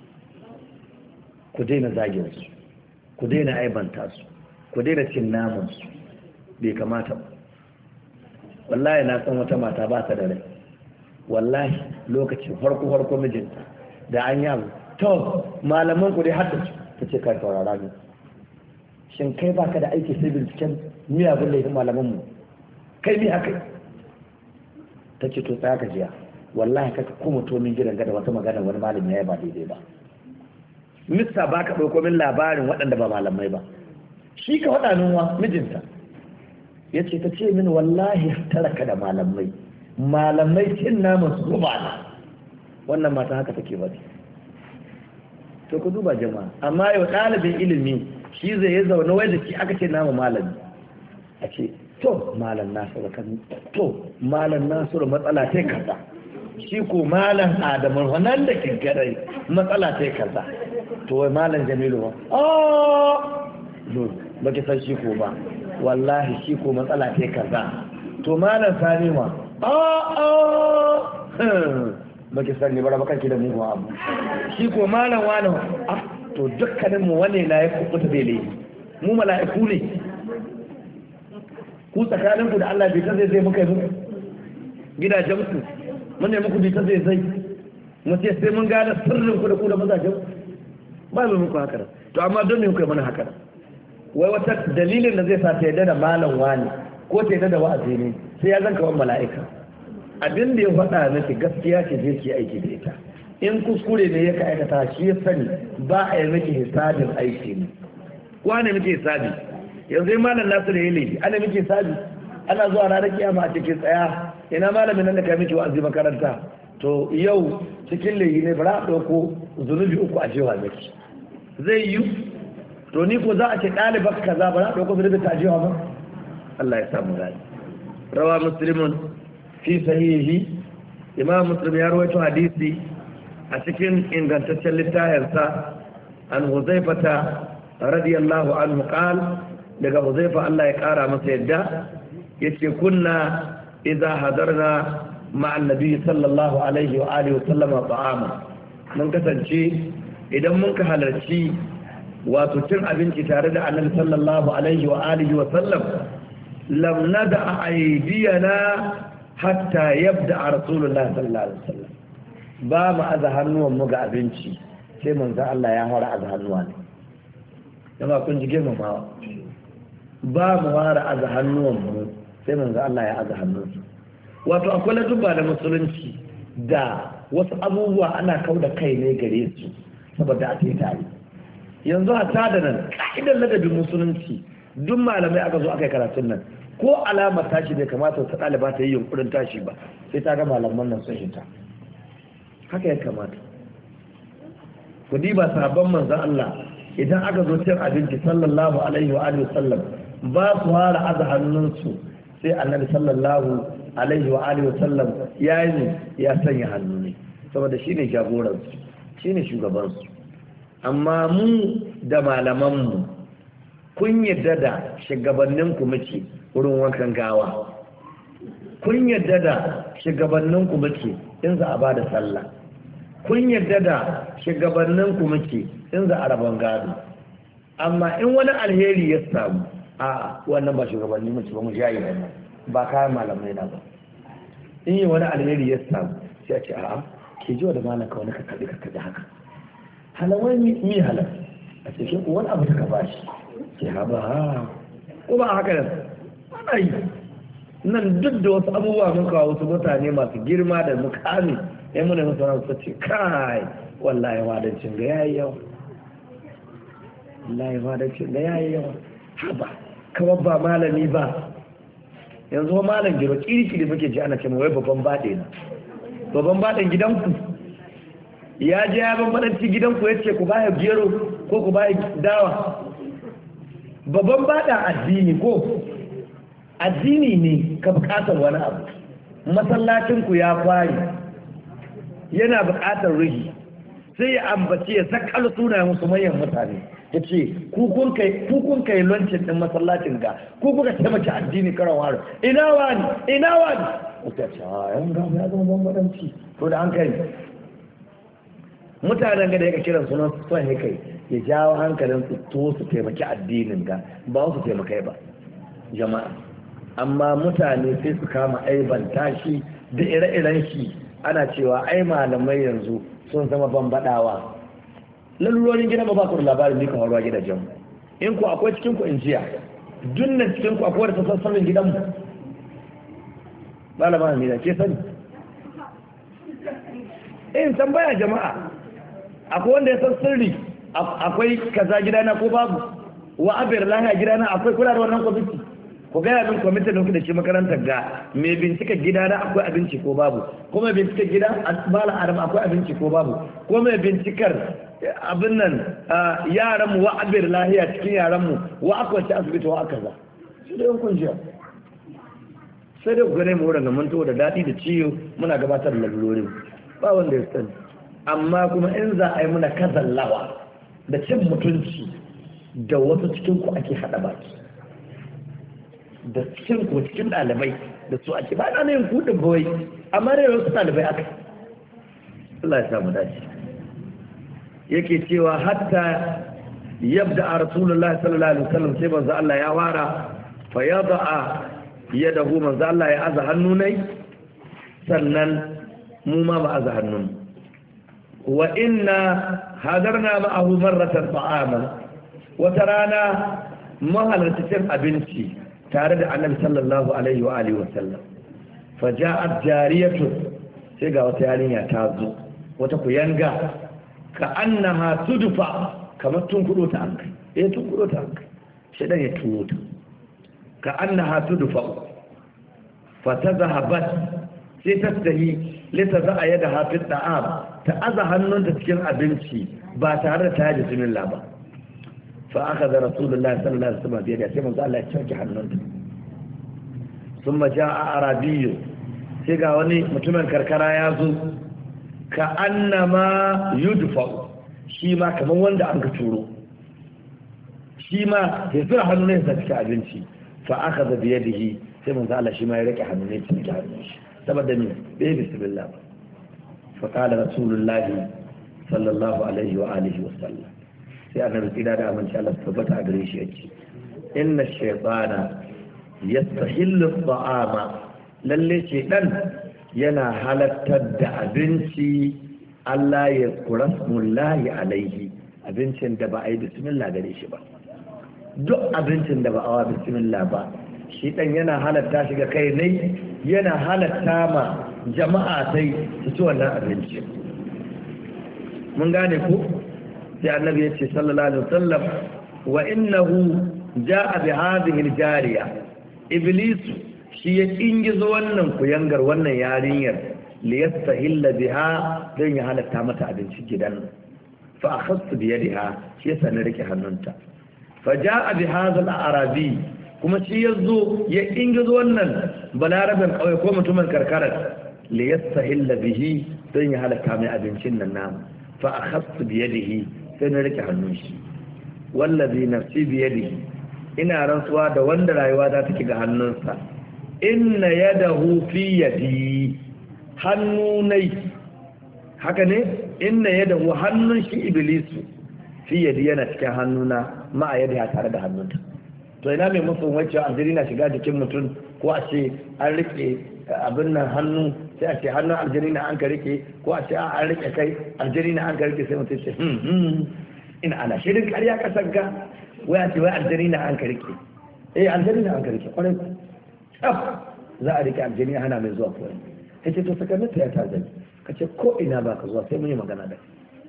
ku daina zagin su ku daina aibanta su ku daina cin naman su bai kamata ba wallahi na san wata mata ba ta da rai wallahi lokacin farko farko mijinta da an yi abu to malaman ku dai hadda ta ce kai saurara ne shin kai baka da aiki sai binciken miyagun laifin malaman mu kai mi haka ta ce to tsaya ka jiya wallahi ka kuma to min gidan ga da wata magana wani malami ya yi ba daidai ba mista ba ka ɗauko min labarin waɗanda ba malamai ba shi ka faɗa min wa mijinta ya ce ta ce min wallahi taraka da malamai malamai cin namun su zuba na wannan mata haka take ba to ku duba jama'a amma yau ɗalibin ilimi shi zai yi zaune wai da shi aka ce nama malami a ce to malam nasiru kan to malam nasiru matsala ta kaza shi ko malam adamu wannan da ke garai matsala ta kaza to wai malam jamilu ba oh no ba ki san shi ko ba wallahi shi ko matsala ta kaza to malam sani ma oh oh ba ki san ne ba ba kanki da mu abu shi ko malam wani ah to dukkanin mu wane na ya kubuta bai laifi mu mala'iku ne ku tsakaninku da Allah bai ta zai zai muka yi muku gidajen ku mun ne muku bai ta zai zai mu ce sai mun gane sirrin ku da ku da mazajen ba mu muku haka to amma don me kuka mana haka wai wata dalilin da zai sa ta yadda da malam wani ko ta yadda da wa'azi ne sai ya zanka wani mala'ika abin da ya faɗa miki gaskiya ce zai ki aiki da ita in kuskure ne ya ka aikata shi ya sani ba a yi miki hisabin aiki ne wane miki hisabi yanzu malam nasu da ya laifi ana miki hisabi ana zuwa ranar kiyama a cikin tsaya ina malamin nan da ka miki wa'azi makaranta to yau cikin laifi ne ba a ɗauko zunubi uku a jewa miki zai yi to ni ko za a ce ɗalibar kaza ba za a ɗauko zunubi ta jewa ba Allah ya samu gani rawa muslimun fi sahihi imam muslim ya rawaito hadisi a cikin ingantaccen littafinsa an huzaifata radiyallahu anhu qal daga huzaifa Allah ya kara masa yadda yace kunna idza hadarna ma'a annabi sallallahu alaihi wa alihi wa sallama ta'ama mun kasance idan mun ka halarci wato cin abinci tare da annabi sallallahu alaihi wa alihi wa sallam lam nada aydiyana hatta yabda rasulullah sallallahu alaihi wa sallam ba mu aza hannuwan mu ga abinci sai manzo Allah ya fara aza hannuwa ne jama'a kun ji girmamawa ba mu fara aza hannuwan mu sai manzo Allah ya aza hannunsa wato akwai ladubba da musulunci da wasu abubuwa ana kauda kai ne gare su saboda a yi tare yanzu a tada nan ka'idar ladabin musulunci duk malamai aka zo aka yi karatun nan ko alamar tashi bai kamata wata ɗaliba ta yi yunkurin tashi ba sai ta ga malaman nan sun hita haka ya kamata ku diba sabon manzon Allah idan aka zo cin abinci sallallahu alaihi wa alihi wasallam ba su fara aza hannunsu sai annabi sallallahu alaihi wa alihi wasallam ya yi ya sanya hannu ne saboda shine jagoransu shine shugabansu amma mu da malamanmu kun yadda da shugabanninku muke wurin wankan gawa kun yadda da shugabanninku muke in za a ba da sallah kun yadda da shugabanninku muke in za a rabon gado amma in wani alheri ya samu a wannan ba shugabanni muke ba mu jayi wannan ba kayan malamai na ba in yi wani alheri ya samu sai a ce a'a ke ji wa da malaka wani ka kaɗi ka kaɗi haka halawai mi halar a cikin wani abu ta ka bashi ke haɓa ha ko ba haka nan ana yi nan duk da wasu abubuwa mun kawo wasu mutane masu girma da mukami ya muna masu ran su ce kai wallahi wadancin ga yayi yawa wallahi wadancin ga yayi yawa haba kamar ba malami ba yanzu malam giro kiri-kiri muke ji ana cewa wai babban baɗe na babban baɗin gidanku ya je ya bambanci gidanku ya ce ku baya gero ko ku baya dawa babban baɗa addini ko addini ne ka buƙatar wani abu masallacinku ya kwari yana buƙatar ruhi sai ya ambaci ya sakal suna musu manyan mutane ya ce kukun kai lancin ɗin masallacin ga ku kuka taimaki addini karan waro ina wani ina wani wata ce a yan gama ya zama bambanci to da an kai mutanen ga da yaka kiran sunan son ya kai ya jawo hankalin su to su taimaki addinin ga ba su taimakai ba jama'a amma mutane sai su kama aiban tashi da ire-iren shi ana cewa ai malamai yanzu sun zama bambadawa lalurorin gidan ba ku da labarin ne kan ruwa gidajen in ku akwai cikin ku in jiya dunnan cikin ku akwai da sassanin gidan mu malama Amina ke sani in tambaya jama'a akwai wanda ya san sirri akwai kaza gidana ko babu wa abir lahiya gidana akwai kula da wannan kwamiti ku gaya min kwamitin da kuka da shi makarantar ga mai bincika gidana akwai abinci ko babu ko mai bincika gida bala adam akwai abinci ko babu ko mai bincikar abin nan yaran mu wa abir lahiya cikin yaran mu wa akwai ci asibiti wa aka za shi da yankun jiya sai dai ku gane mu wurin mun da daɗi da ciwo muna gabatar da lalurorin ba wanda ya sani amma kuma in za a yi muna kazallawa da cin mutunci da wasu cikin ku ake haɗa baki da cikin ku cikin ɗalibai da su ake ba na yin kuɗin bawai amma da wasu ɗalibai aka Allah ya samu dace yake cewa hatta yabda a rasulullahi sallallahu alaihi wasallam sai manzo Allah ya wara fa yada'a yadahu manzo Allah ya aza hannu nai sannan mu ma ba aza hannun wa inna hadarna ma'ahu marratan ta'ama wata rana mahalarci cin abinci tare da annabi sallallahu alaihi wa alihi wa sallam faja'at jariyatu sai ga wata yarinya ta zo wata kuyanga ka annaha tudfa kamar tun kudo ta an kai eh tun kudo ta an kai shi dan ya tuno ta ka annaha tudfa fa tadhhabat sai ta tahi litaza yadaha fi da'am ta aza hannunta cikin abinci ba tare da ta yi bismillah ba fa akhadha rasulullahi sallallahu alaihi wasallam biyadiha sai manzo Allah ya cike hannunta thumma jaa arabiyyu sai ga wani mutumin karkara ya zo ka annama yudfa shi ma kaman wanda an ka turo shi ma ya zura hannu ne sa cikin abinci fa akhadha biyadihi sai manzo Allah shi ma ya rike hannu ne cikin hannun shi saboda ni bai bismillah ba fa qala rasulullahi sallallahu alaihi wa alihi wa sallam sai annabi tsira da aminci Allah tabbata a gare shi yake inna shaytana yastahillu at-ta'ama lalle shaytan yana halattar da abinci Allah ya kurasmullahi alaihi abincin da ba a yi bismillah gare shi ba duk abincin da ba a wa bismillah ba shaytan yana halatta shi ga kai ne yana halatta ma jama'a sai su ci wannan abinci mun gane ko sai annabi ya ce sallallahu alaihi wasallam wa innahu jaa bi hadhihi al-jariya iblis shi ya kingizo wannan kuyangar wannan yarinyar li yastahilla biha dan ya halatta mata abinci gidan fa akhadtu bi yadiha shi ya sani rike hannunta fa jaa bi hadha al-arabi kuma shi yazo ya kingizo wannan balarabin kauye ko mutumin karkara li yastahilla bihi dan ya halatta mai abincin nan namu fa akhadtu bi yadihi sai na rike hannun shi wallazi nafsi biyadihi ina rantsuwa da wanda rayuwa za ta ga hannunsa inna yadahu fi yadi hannunai haka ne inna yadahu hannun shi iblisu fi yadi yana cikin hannuna ma a yadi tare da hannunta to ina mai musu wacce aljiri na shiga jikin mutum ko a ce an rike abin nan hannu sai a ce hannun aljiri na an ka rike ko a ce an rike kai aljiri na an ka rike sai mutum ce ina ana shirin karya kasar ga waya ce wai aljiri na an ka rike eh aljiri na an ka rike kwarai tsaf za a rike aljiri hana mai zuwa koyi ya ce to sakar ta ya ta zai ka ce ko ina ba ka zuwa sai mun yi magana da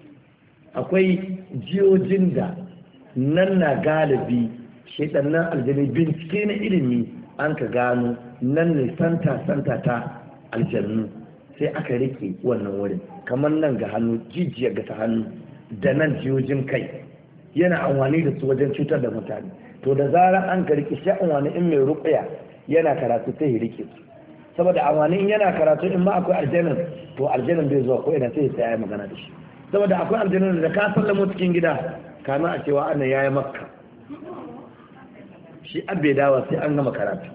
akwai jiyojin da nan na galibi shaidannan aljiri bincike na ilimi an ka gano nan ne santa santa ta aljannu sai aka rike wannan wurin kamar nan ga hannu jijiyar ga ta hannu da nan jiyojin kai yana amfani da su wajen cutar da mutane to da zarar an ka rike shi amfani in mai ruqya yana karatu sai ya rike su saboda amfani in yana karatu in ma akwai aljannan to aljannan bai zuwa ko ina sai ya yi magana da shi saboda akwai aljannan da ka sallamo cikin gida kana a cewa annan yayi makka shi abbe dawa sai an gama karatu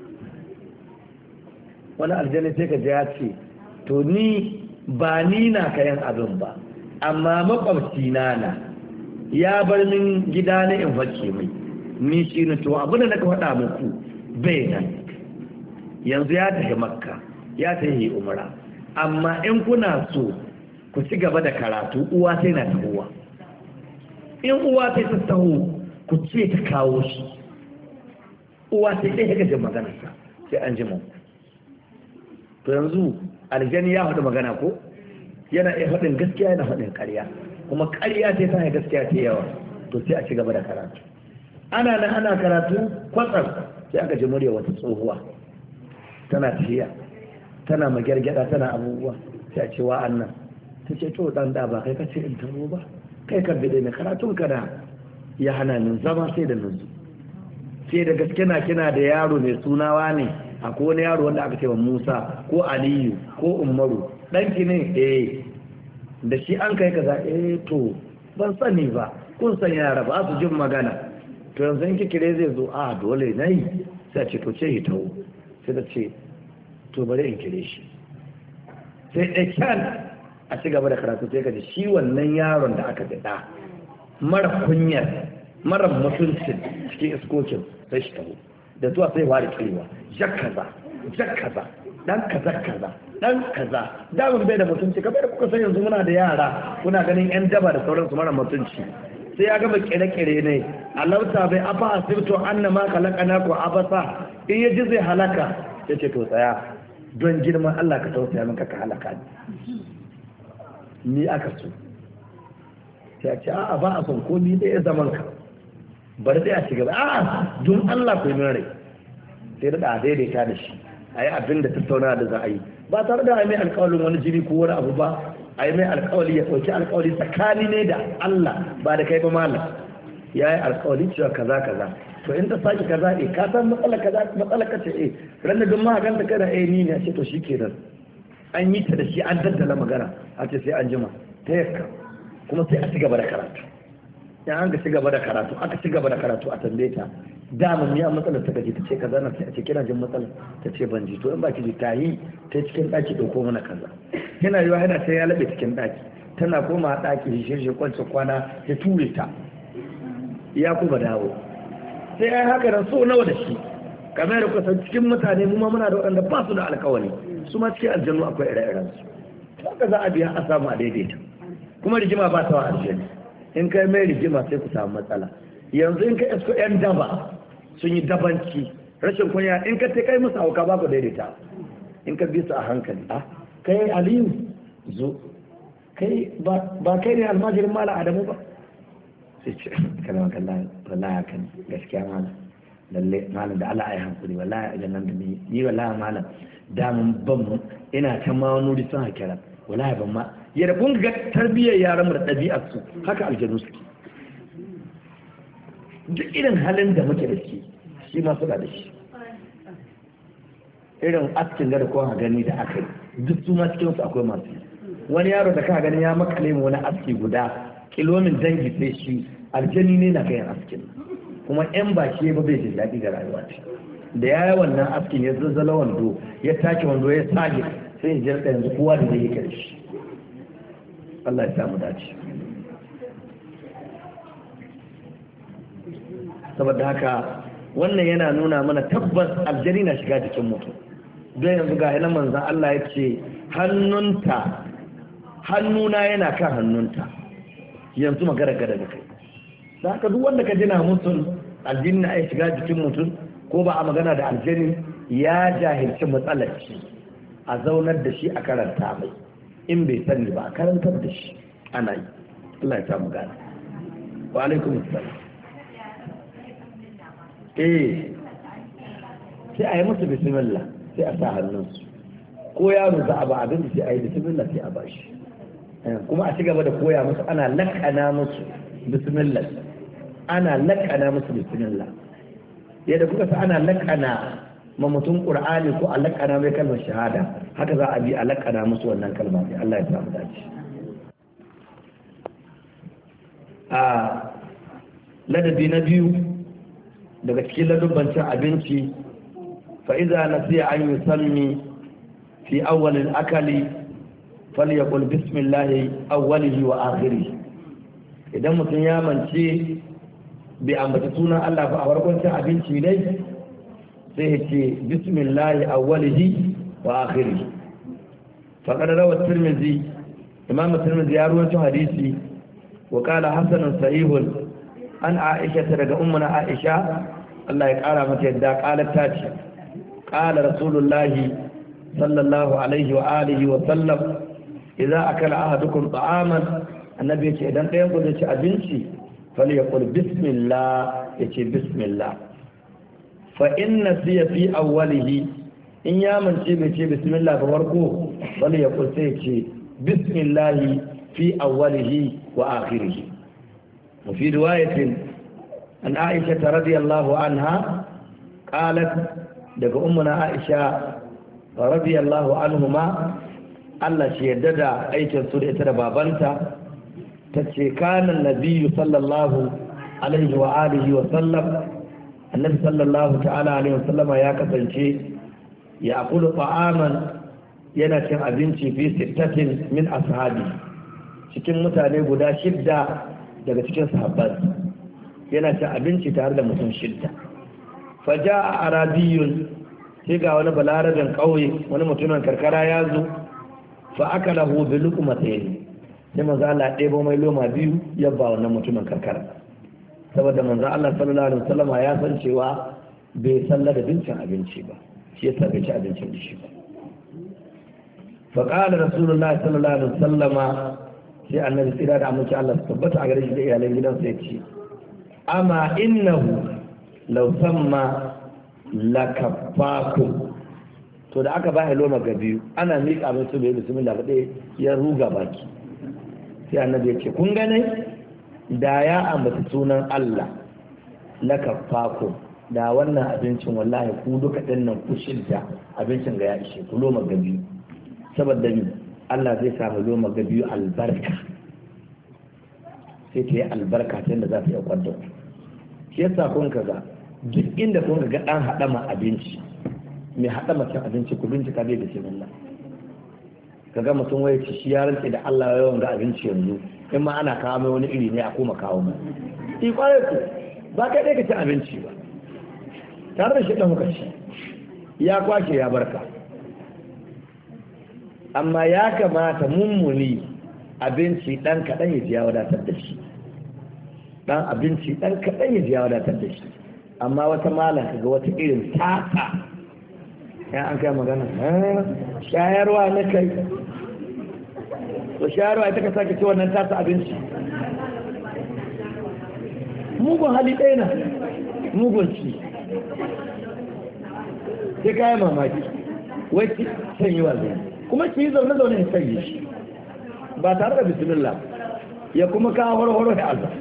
wani aljanna sai ka ji ya ce to ni ba ni na kayan abin ba amma makwabci na na ya bar min gida na in facce mai ni shi ne to abin da naka faɗa muku bai nan yanzu ya tafi makka ya tafi umra amma in kuna so ku ci gaba da karatu uwa sai na tahowa in uwa sai ta taho ku ce ta kawo shi uwa sai ɗaya ga jin maganarsa sai an ji mu to yanzu aljani ya faɗi magana ko yana iya faɗin gaskiya yana faɗin ƙarya kuma ƙarya sai ta gaskiya ta yawa to sai a ci gaba da karatu ana nan ana karatu kwatsam sai aka ji murya wata tsohuwa tana tafiya tana magyargyada tana abubuwa sai a ce wa annan ta ce to dan da ba kai ka ce in taro ba kai ka bide ne karatun ka da ya hana min zama sai da nuzu sai da gaske na kina da yaro mai sunawa ne akwai wani yaro wanda aka ce wa Musa ko Aliyu ko Umaru ɗanki ne eh da shi an kai kaza eh to ban sani ba kun san yara ba su jin magana to yanzu in kire zai zo a dole nayi sai ce to ce yi tawo sai da ce to bari in kire shi sai da kyan a ci gaba da karatu sai ka ji shi wannan yaron da aka daɗa mara kunyar mara mutuncin cikin iskokin sai shi taho da zuwa sai ware kirewa jak kaza jak kaza dan kaza kaza dan kaza da mun bai da mutunci kamar kuka san yanzu muna da yara kuna ganin yan daba da sauransu mara mutunci sai ya gaba kire-kire ne alauta bai afa asibto annama kalakana ko abasa in ya ji zai halaka ya ce to tsaya don girman Allah ka tausaya min ka halaka ni aka so sai a ce a'a ba a son komi da ya zaman ka bari dai a ci gaba a'a don Allah ku yi min rai sai da daidaita da shi a yi abin da tattauna da za a yi ba tare da a yi mai alƙawalin wani jini ko wani abu ba a yi mai alƙawali ya ɗauki alƙawali tsakani ne da Allah ba da kai ba malam ya yi alƙawali cewa kaza kaza to in ta sake kaza eh ka san matsala kaza matsala kace eh ranar don ma ganta kana eh ni ne ce to shikenan an yi ta da shi an daddala magana a ce sai an jima ta yakka kuma sai a ci gaba da karatu in an ga ci gaba da karatu aka ci gaba da karatu a tambaye ta dama miya matsalar ta gaji ta ce kaza na sai a ce kina jin matsalar ta ce ban ji to in baki ji ta yi ta cikin daki dauko mana kaza yana yiwa yana sai ya labe cikin daki tana koma daki shi shi kwance kwana ya ture ta ya kuma dawo sai ai haka nan so nawa da shi kamar da kusan cikin mutane mu ma muna da waɗanda ba su da alƙawari su ma cikin aljannu akwai ire-iren su haka za a biya a samu a daidaita kuma rigima ba ta wa aljannu in kai mai rigima sai ku samu matsala yanzu in ka isko yan daba sun yi dabanci rashin kunya in ka ta kai musu hauka ba ku daidaita in ka bi su a hankali a kai aliyu zo kai ba kai ne almajirin mala adamu ba sai ce kalama kallon wallahi kan gaskiya malam lalle malam da Allah ya hankuri wallahi a jannan da ni ni wallahi malam da mun ban mu ina can ma wani wuri sun hakira wallahi ban ma yadda kun ga tarbiyyar yaran mu da ɗabi'ar su haka aljanu suke duk irin halin da muke da shi shi ma suna da shi irin askin da kowa gani da aka yi duk su ma cikin su akwai masu wani yaro da ka gani ya makale mu wani aski guda kilomin dangi sai shi aljani ne na kayan askin kuma yan ba shi ba bai jin daɗi ga rayuwa ce da ya yi wannan askin ya zazzala wando ya take wando ya sage sai ya jirka yanzu kowa da zai yi karshe Allah ya samu dace saboda haka wannan yana nuna mana tabbas aljani na shiga jikin mutum don yanzu ga yanar manzan Allah ya ce hannunta hannuna yana kan hannunta yanzu magana gada da kai da haka duk wanda ka jina mutum aljini na ya shiga jikin mutum ko ba a magana da aljini ya jahilci matsalar shi a zaunar da shi a karanta mai in bai sani ba a karantar da shi ana yi Allah ya samu gane wa alaikum assalam eh sai a yi musu bismillah sai a sa hannunsu ko yaro za a ba abin da sai a yi bismillah sai a ba shi kuma a ci gaba da koya musu ana lakana musu bismillah ana lakana musu bismillah yadda kuka sa ana lakana ma mutum qur'ani ko a lakana mai kalmar shahada haka za a bi a lakana musu wannan kalma sai Allah ya samu dace a ladabi na biyu daga cikin ladubban cin abinci fa idza nasiya an yusammi fi awwal al-akali falyaqul bismillah awwalihi wa akhirih idan mutum ya mance bai ambaci sunan Allah ba a farkon cin abinci ne sai ya ce bismillah awwalihi wa akhirih faqad rawa at-tirmidhi imam at-tirmidhi ya rawaito hadisi wa qala hasanun sahihun an aisha daga ummuna aisha Allah ya kara mata yadda qalat ta ce qala rasulullahi sallallahu alaihi wa alihi wa sallam idza akala ahadukum ta'aman annabi yace idan ɗayan ku zai ci abinci falyaqul bismillah yace bismillah fa inna siya fi awwalihi in ya mance bai ce bismillah ba farko falyaqul sai ce bismillah fi awwalihi wa akhirih وفي رواية عن عائشة رضي الله عنها قالت دق أمنا عائشة رضي الله عنهما الله شيدد أيتن سورة بابنتا تتشي كان النبي صلى الله عليه وآله وسلم النبي صلى الله تعالى عليه وسلم يا كسنشي يأكل طعاما ينشأ أبنتي في ستة من أصحابه cikin mutane guda shidda daga cikin sahabban yana cin abinci tare da mutum shidda faja a arabiyun sai ga wani balarabin ƙauye wani mutumin karkara ya zo fa aka lahu bi luqmatayn sai manzo Allah ɗebo mai loma biyu ya ba wannan mutumin karkara saboda manzo Allah sallallahu alaihi wasallam ya san cewa bai sallar da bincin abinci ba shi yasa bai ci abincin da shi ba fa qala rasulullahi sallallahu alaihi wasallam sai annabi tsira da amince Allah su tabbata a gare shi da iyalan gidansa ya ce amma innahu law samma lakafakum to da aka ba loma ga biyu ana miƙa mai su bai bismillah ba dai ya ruga baki sai annabi ya ce kun gane da ya ambata sunan Allah lakafakum da wannan abincin wallahi ku duka dinnan ku shidda abincin ga ya ishe ku loma ga biyu saboda ni Allah zai samu loma ga biyu albarka sai ta yi albarka ta yadda za ta yi kwadda shi yasa kun ka ga duk inda kun ga dan haɗama abinci mai haɗama cin abinci ku bincika bai da shi Allah kaga mutum waye ci shi ya rantse da Allah yawan ga abinci yanzu in ma ana kawo mai wani iri ne a koma kawo mai shi kwarai ku ba kai dai ka ci abinci ba tare da shi dan muka ci ya kwashe ya barka amma ya kamata mummuni abinci dan kaɗan ya ji ya wadatar da shi dan abinci dan kaɗan ya ji ya wadatar da shi amma wata malam kaga wata irin tata ya an kai magana shayarwa na kai to shayarwa ita ka sake ci wannan tata abinci mugun hali ɗaya na mugun ci sai kayan mamaki wai sanyi wa zai kuma ki yi zaune zaune ya sanyi shi ba tare da bismillah ya kuma kawo horo-horo da Allah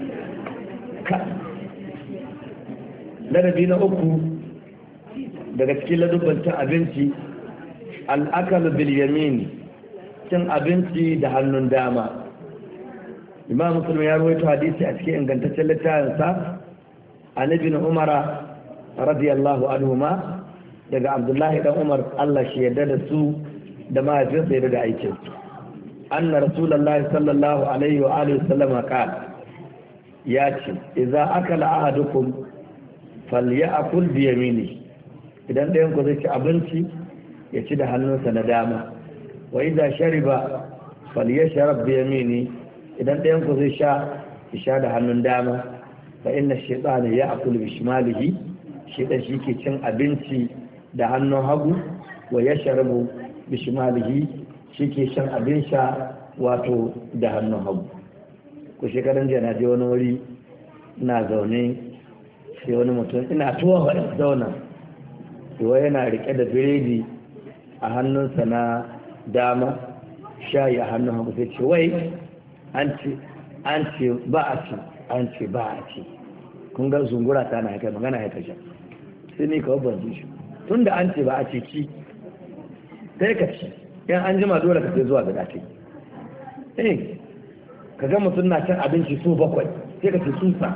ladabi na uku daga cikin ladubban cin abinci al'akal bil yamin cin abinci da hannun dama imam muslim ya rawaito hadisi a cikin ingantaccen littafinsa an ibn umara radiyallahu anhuma daga abdullahi dan umar Allah shi yarda da su da mahaifinsa yarda da aikin su anna rasulullahi sallallahu alaihi wa alihi sallama qala ya ce idza akala ahadukum falyakul bi yamini idan ɗayan ku zai ci abinci ya ci da hannunsa na dama wa idza shariba falyashrab bi yamini idan ɗayan ku zai sha ya sha da hannun dama fa inna shaytana ya'kulu bi shimalihi shaytan shi ke cin abinci da hannun hagu wa yashrabu bi shimalihi shi ke shan abin sha wato da hannun hagu ko shekaran jiya na je wani wuri na zaune sai wani mutum ina tuwa wa zauna yawa yana rike da biredi a hannunsa na dama shayi a hannun hagu sai ce wai an ce an ce ba a ce an ce ba a ce kun ga zungura ta na haka magana haka sha sai ni kawai ban ji shi tun da an ce ba a ce ci sai ka ci yan an jima dole ka sai zuwa ga dace eh ka ga mutum na cin abinci so bakwai sai ka ce tsusa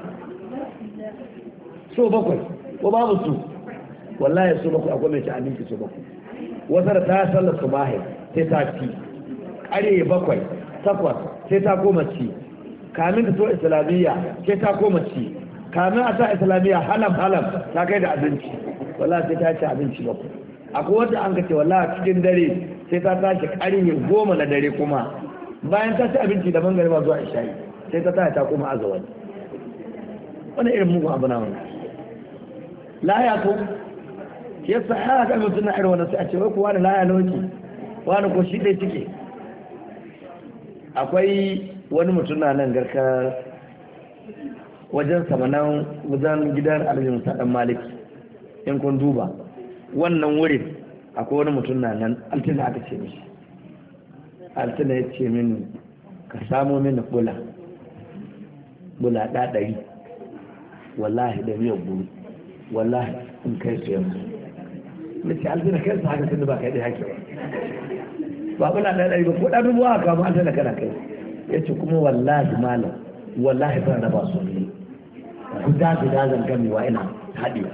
so bakwai ko babu su wallahi so bakwai akwai mai cin abinci so bakwai wata da ta sallar su bahe sai ta ci ƙarye bakwai takwas sai ta koma ci kamin ta so islamiyya sai ta koma ci kamin a sa islamiyya halam halam ta kai da abinci wallahi sai ta ci abinci bakwai akwai wata an kace wallahi cikin dare sai ta tashi ƙarye goma na dare kuma bayan ta ci abinci da bangare ba zuwa isha'i sai ta tashi ta koma azawani wani irin mugun abu na wani laya ko yasa ya ga mutum na irin wani sai a ce wai kuwa da laya lauki wani ko shi ɗaya cike akwai wani mutum na nan garka wajen samanan wajen gidan aljihun saɗan maliki in kun duba wannan wurin akwai wani mutum na nan altina aka ce mishi altina ya ce mini ka samo mini bula bula ɗaɗari wallahi da miyar buru wallahi in kai su yanzu na ce altina kai su haka tunda ba kai ɗaya hake ba ba bula ɗaɗari ba ko ɗan rubuwa haka ma altina kana kai ya ce kuma wallahi malam wallahi ba na ba su ne guda guda zan gamewa ina haɗewa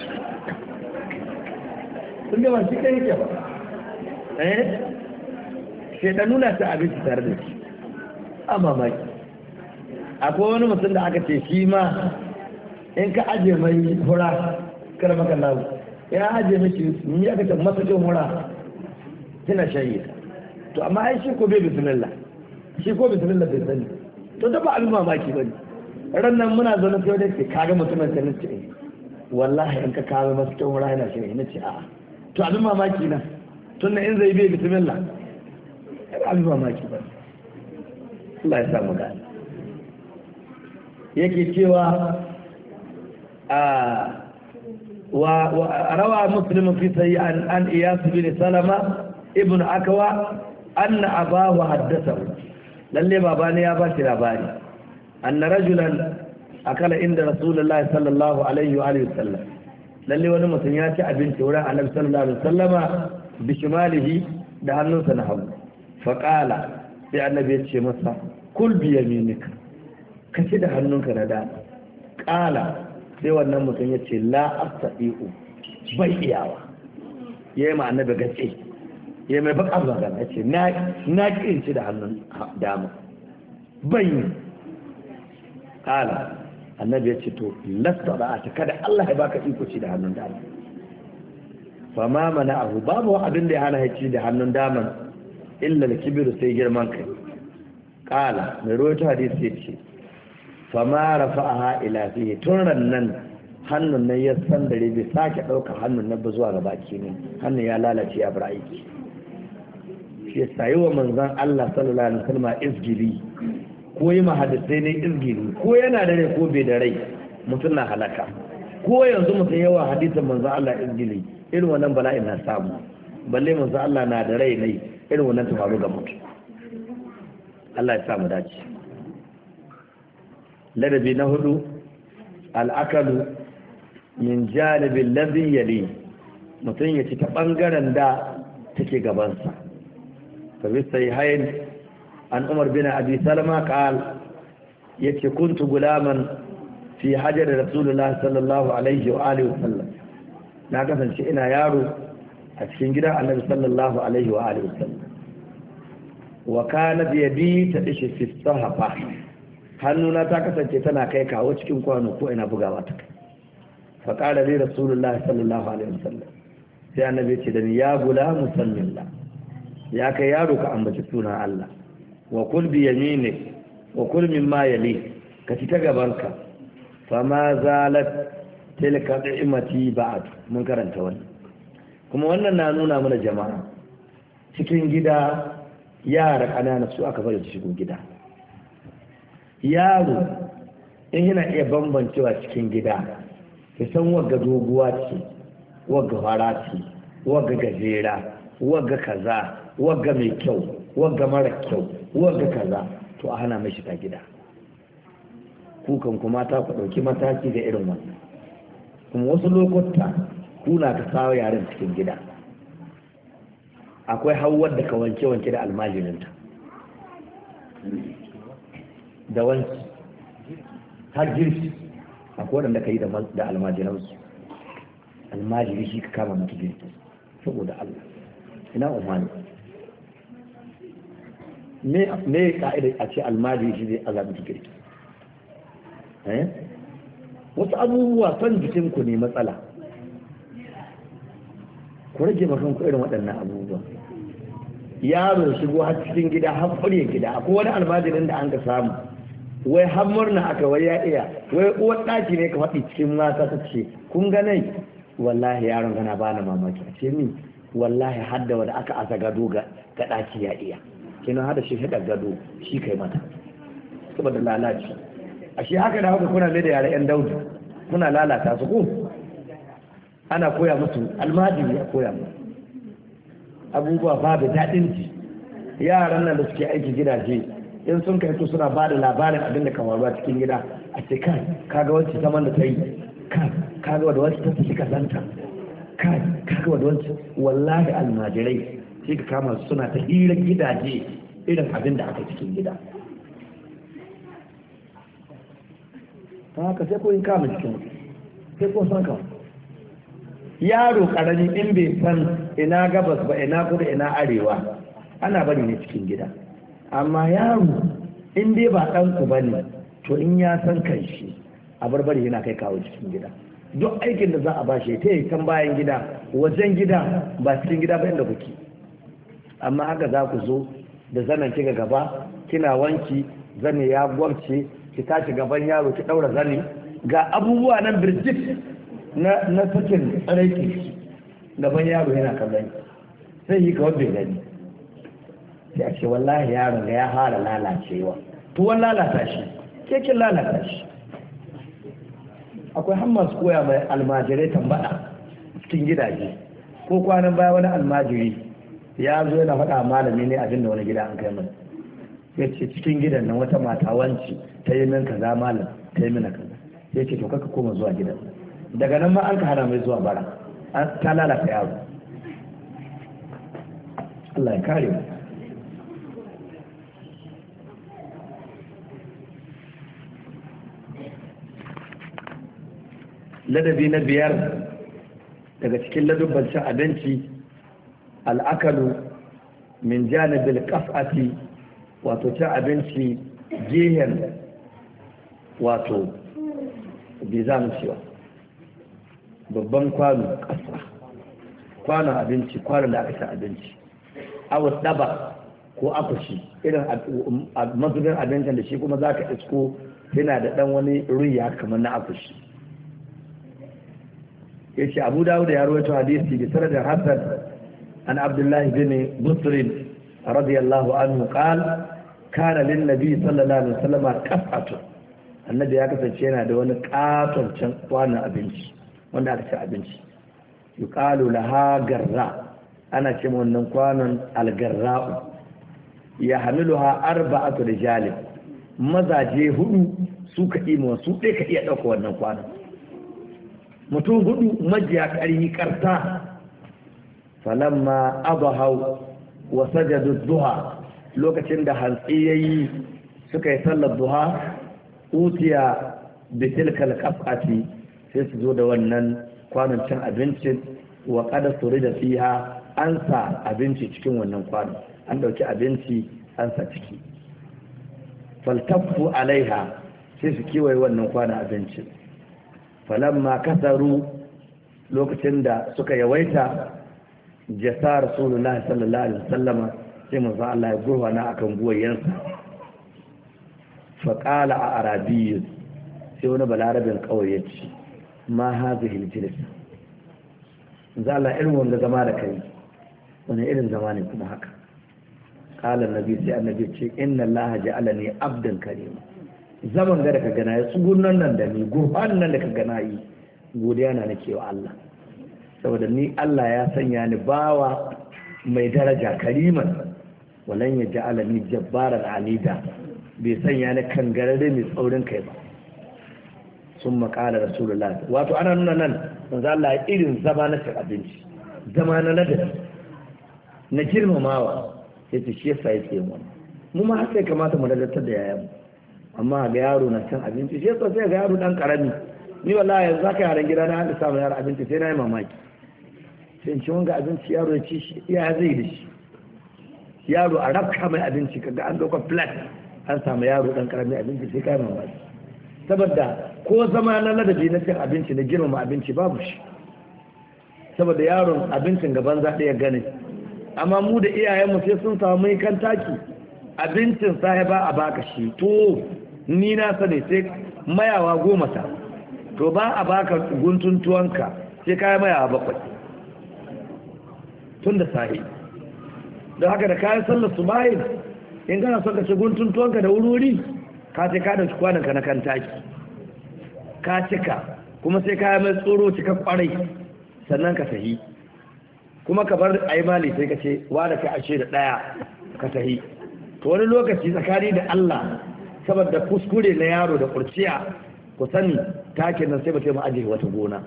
sun gaba shi ɗaya yake ba eh sai nuna ta abinci tare da shi a mamaki akwai wani mutum da aka ce shi ma in ka ajiye mai fura kada maka lawo ya aje miki ni aka ta masa jin hura kina shayi to amma ai shi ko bai bismillah shi ko bismillah bai sani to da ba abin mamaki bane ran nan muna zaune sai da ke kaga mutumin da nace wallahi in ka kawo masa jin hura yana shayi nace a'a to abin mamaki na tun in zai bai bismillah abin mamaki bane Allah ya samu gani yake cewa a وروى مسلم في سيء عن, عن إياس بن سلمة ابن أكوى أن أباه حدثه للي باباني يا باشر أباني أن رجلا أكل عند رسول الله صلى الله عليه وآله وسلم للي ونمت ياتي أبنت وراء النبي صلى الله عليه وسلم بشماله دهنو سنحو فقال يا النبي يتشمسا كل بيمينك كشد هنونك ندان قال sai wannan mutum ya ce la astati'u bai iyawa ya yi ma'ana da gace ya mai baka magana ya ce na ƙinci da hannun dama bai yi ƙala annabi ya ce to lasta ba ta kada Allah ya baka iko ci da hannun dama fa ma mana abu babu abin da ya hana ya ci da hannun daman illa da kibiru sai girman kai ƙala mai rawaito hadisi ya ce fama rafa'aha ila fihi tun nan hannun nan ya san dare bai sake ɗaukar hannun nan ba zuwa ga baki ne hannun ya lalace ya bar aiki shi ya sayi wa manzon Allah sallallahu alaihi wasallam izgili ko yi mahadisai ne izgili ko yana da rai ko bai da rai mutum na halaka ko yanzu mutum yawa hadisin manzon Allah izgili irin wannan bala'in na samu balle manzon Allah na da rai ne irin wannan ta faru ga mutum Allah ya samu dace ladabi na hudu al'akalu min janibin labin yali mutum ya ci ta ɓangaren da take gabansa tabi sai hain an umar bin abi salama ƙal ya ce kuntu gulaman fi hajjar da rasulullah sallallahu alaihi wa alihi wasallam na kasance ina yaro a cikin gidan annabi sallallahu alaihi wa alihi wasallam wa kana biyadi ta dishe fi sahafa hannuna ta kasance tana kai kawo cikin kwano ko ina bugawa ta kai faƙaɗa zai rasulullah sallallahu alaihi wasallam sai annabi ce da ni ya gula musallillah ya kai yaro ka ambaci sunan Allah wa kul bi yaminik wa kul mimma yali ka ci ta gabanka fa ma zalat tilka ni'mati ba'd mun karanta wannan kuma wannan na nuna mana jama'a cikin gida yara kanana su aka bari su shigo gida yaro in yana iya bambancewa cikin gida ya san wagga doguwa ce wagga fara ce wagga gajera wagga kaza wagga mai kyau wagga mara kyau wagga kaza to a hana mai shiga gida kukan kuma ta ku ɗauki mataki da irin wannan kuma wasu lokuta kuna ka sawa yaren cikin gida akwai hauwar da ka wanke-wanke da almajirinta da wanki har girki akwai waɗanda ka yi da almajiransu almajiri shi ka kama mutu girki saboda Allah ina umarni me ka'ida a ce almajiri shi zai aza mutu girki wasu abubuwa son jikinku ne matsala ku rage makanku irin waɗannan abubuwa yaro shigo har cikin gida har furye gida akwai wani almajirin da an ka samu wai har murna aka wai ya iya wai uwar ɗaki ne ka faɗi cikin mata ta ce kun ga nai wallahi yaron gana ba na mamaki a ce min wallahi har da wanda aka asa gado ga ɗaki ya iya kina hada shi hada gado shi kai mata saboda lalaci a shi haka da haka kuna mai da yare yan daudu kuna lalata su ko ana koya musu almajiri ya koya musu abubuwa babu daɗin ji yaran nan da suke aiki gidaje in sun kai to suna ba da labarin abin da kamar cikin gida a ce kai kaga wacce zaman da ta yi kai kaga wadda wacce ta tafi kasanta kai kaga wadda wacce wallahi almajirai sai ka kama suna ta hira gidaje irin abin da aka cikin gida ta haka sai ko in kama cikin sai ko san kama yaro karami in bai san ina gabas ba ina kudu ina arewa ana bari ne cikin gida amma yaro in dai ba ɗanku ba ne to in ya san kan shi a barbari yana kai kawo cikin gida duk aikin da za a bashi ta yi kan bayan gida wajen gida ba cikin gida ba inda kuke. Amma haka za ku zo da zanen ki ga gaba kina wanki zane ya gwamce ki tashi gaban yaro ki daura zane ga abubuwa nan birjit na na sakin tsaraiki gaban yaro yana kallon sai yi kawai bai gani sai a ce wallahi yaron ga ya fara lalacewa to wani lalata shi ke kin lalata shi. Akwai hamma su koya mai almajirai tambada cikin gidaje ko kwanan baya wani almajiri ya zo yana faɗa malami ne abin da wani gida an kai mai ya ce cikin gidan nan wata mata wanci ta yi min kaza malam ta yi mina kaza ya ce to kaka koma zuwa gidan daga nan ma an ka hana mai zuwa bara ta lalata yaro. Allah ya kare mu. Ladabi na biyar daga cikin ladubban cin abinci al'akalu min janibil qaf'ati wato cin abinci gehen wato bai za mu cewa babban kwano ƙasa kwanon abinci kwanon da aka ci abinci awa daba ko akushi irin mazubin abincin da shi kuma za ka isko yana da ɗan wani ruya kamar na akushi. yace Abu Dawud ya rawaito hadisi bi sanadin hasan an Abdullah bin Busr radiyallahu anhu qala kana lin nabi sallallahu alaihi wasallam qaf'atu annabi ya kasance yana da wani katon can kwanon abinci wanda aka ci abinci yuqalu laha garra ana ce wannan kwanon algarra'u ya hamiluha arba'atu rijal mazaje hudu su ka imo su dai ka iya dauka wannan kwanon mutum hudu majiya ƙarhi karta falamma adhaw wa sajadu duha lokacin da hantsi yayi suka yi sallar duha utiya bi tilkal qaf'ati sai su zo da wannan kwanon cin abincin wa qad surida fiha an sa abinci cikin wannan kwanon an dauki abinci an sa ciki faltaffu alaiha sai su kiwaye wannan kwanon abincin falamma kasaru lokacin da suka yawaita jasa rasulullah sallallahu alaihi wasallama sai manzo Allah ya gurwana akan guwayensa fa qala a arabiyyu sai wani balarabin kawai ya ce ma hadhihi aljilis manzo Allah irin wanda zama da kai wani irin zama ne kuma haka qala annabi sai annabi ce inna Allah ja'alani abdan karima zaman da ka gana ya tsugunan nan da ni gurfan nan da ka gana yi godiya na nake wa Allah saboda ni Allah ya sanya ni bawa mai daraja kariman walan ya ja'ala ni jabbaran alida bai sanya ni kangarare mai tsaurin kai ba sun makala rasulullah wato ana nuna nan manzo Allah irin zama na cin abinci zama na ladabi na girmamawa yace shi yasa yake mu mu ma haka kamata mu ladatar da yayan amma ga yaro na cin abinci shi yasa sai ga yaro dan karami ni wallahi yanzu zaka yaran gida na hada samu yaro abinci sai na yi mamaki sai in ci wanga abinci yaro ya ci shi iya zai da shi yaro a rabka mai abinci kaga an dauka flat an samu yaro dan karami abinci sai kai mamaki saboda ko zama na ladabi na cin abinci na girmama abinci babu shi saboda yaron abincin gaban za ɗaya gane amma mu da iyayenmu sai sun samu mai kan taki abincin sahiba a baka shi to ni na sani sai mayawa goma ta to ba a baka guntun tuwanka sai kayi mayawa bakwai tun da sahi don haka da kayan sallar su bayin in gana son ka ci guntun tuwanka da wururi ka ce ka dauki kwananka na kan taki ka cika kuma sai kayi mai tsoro cika kwarai sannan ka sahi kuma ka bar a yi mali sai ka ce wa da ka ashe da ɗaya ka sahi to wani lokaci tsakani da Allah saboda kuskure na yaro da kurciya ku sani takin nan sai ba ta mu ajiye wata gona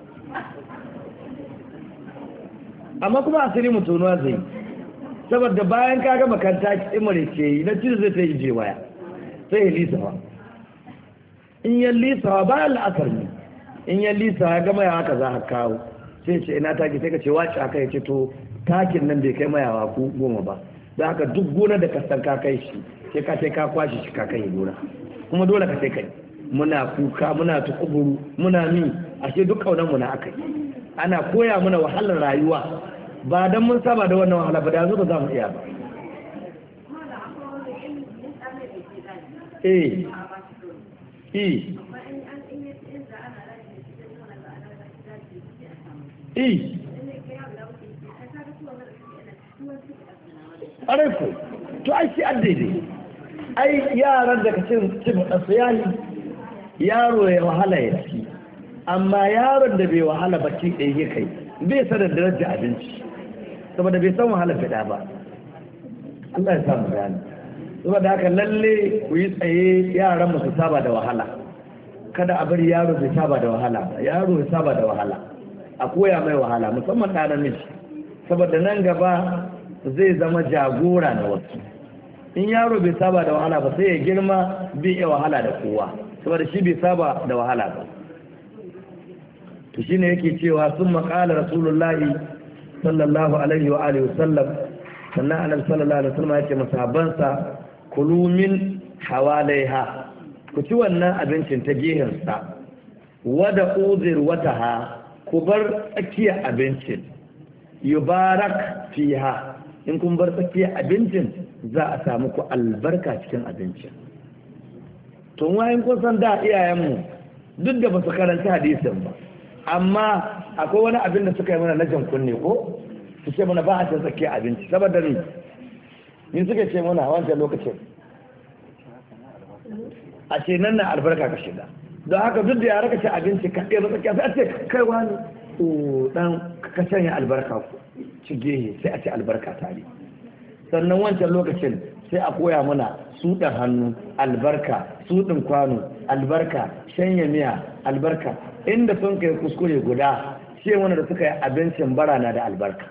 amma kuma asiri mutunuwa zai saboda bayan ka gama kan taki imare ce yi na cizo zai ta yi je waya sai ya lisawa in ya lisawa bayan la'asar ne in ya lisawa ya gama ya haka za a kawo sai ce ina taki sai ka ce wace aka ya ce to takin nan bai kai mayawa ku goma ba da haka duk gona da kasan ka kai shi sai ka sai ka kwashi shi ka kai gona kuma dole ka sai kai muna kuka muna tukuburu muna mi ashe duk kaunar mu na akai ana koya mana wahalar rayuwa ba dan mun saba da wannan wahala ba da yanzu ba za mu iya ba eh eh eh ƙarfi to ai shi an daidai ai yaran da ka cin cin ɗansu yayi yaro ya wahala ya ci amma yaron da bai wahala ba ci ɗaya ya kai bai sanar da darajar abinci saboda bai san wahala fida ba Allah ya samu bayani saboda haka lalle ku yi tsaye yaran mu su saba da wahala kada a bari yaro bai saba da wahala ba yaro ya saba da wahala a koya mai wahala musamman ɗan namiji saboda nan gaba zai zama jagora na wasu in yaro bai saba da wahala ba sai ya girma bai iya wahala da kowa saboda shi bai saba da wahala ba to shine yake cewa sun maƙala rasulullahi sallallahu alaihi wa alihi wasallam sannan annabi sallallahu alaihi wasallam yake masahabansa kulu min hawalaiha ku ci wannan abincin ta gehensa wada uzir wataha ku bar tsakiyar abincin yubarak fiha in kun bar tsakiyar abincin za a samu ku albarka cikin abincin to wayan kun san da iyayenmu duk da ba su karanta hadisin ba amma akwai wani abin da suka yi mana na jan kunne ko su ce mana ba a cin tsakiyar abinci saboda ni ni suka ce mana wancan lokacin a ce nan na albarka ka shiga don haka duk da yara ka ci abinci ka ɗaya ba tsakiya sai a ce kai wani o dan ka sanya albarka ku ci gehe sai a ce albarka tare sannan wancan lokacin sai a koya mana suɗin hannu albarka suɗin kwano albarka shanya miya albarka inda sun kai kuskure guda ce wani da suka yi abincin bara na da albarka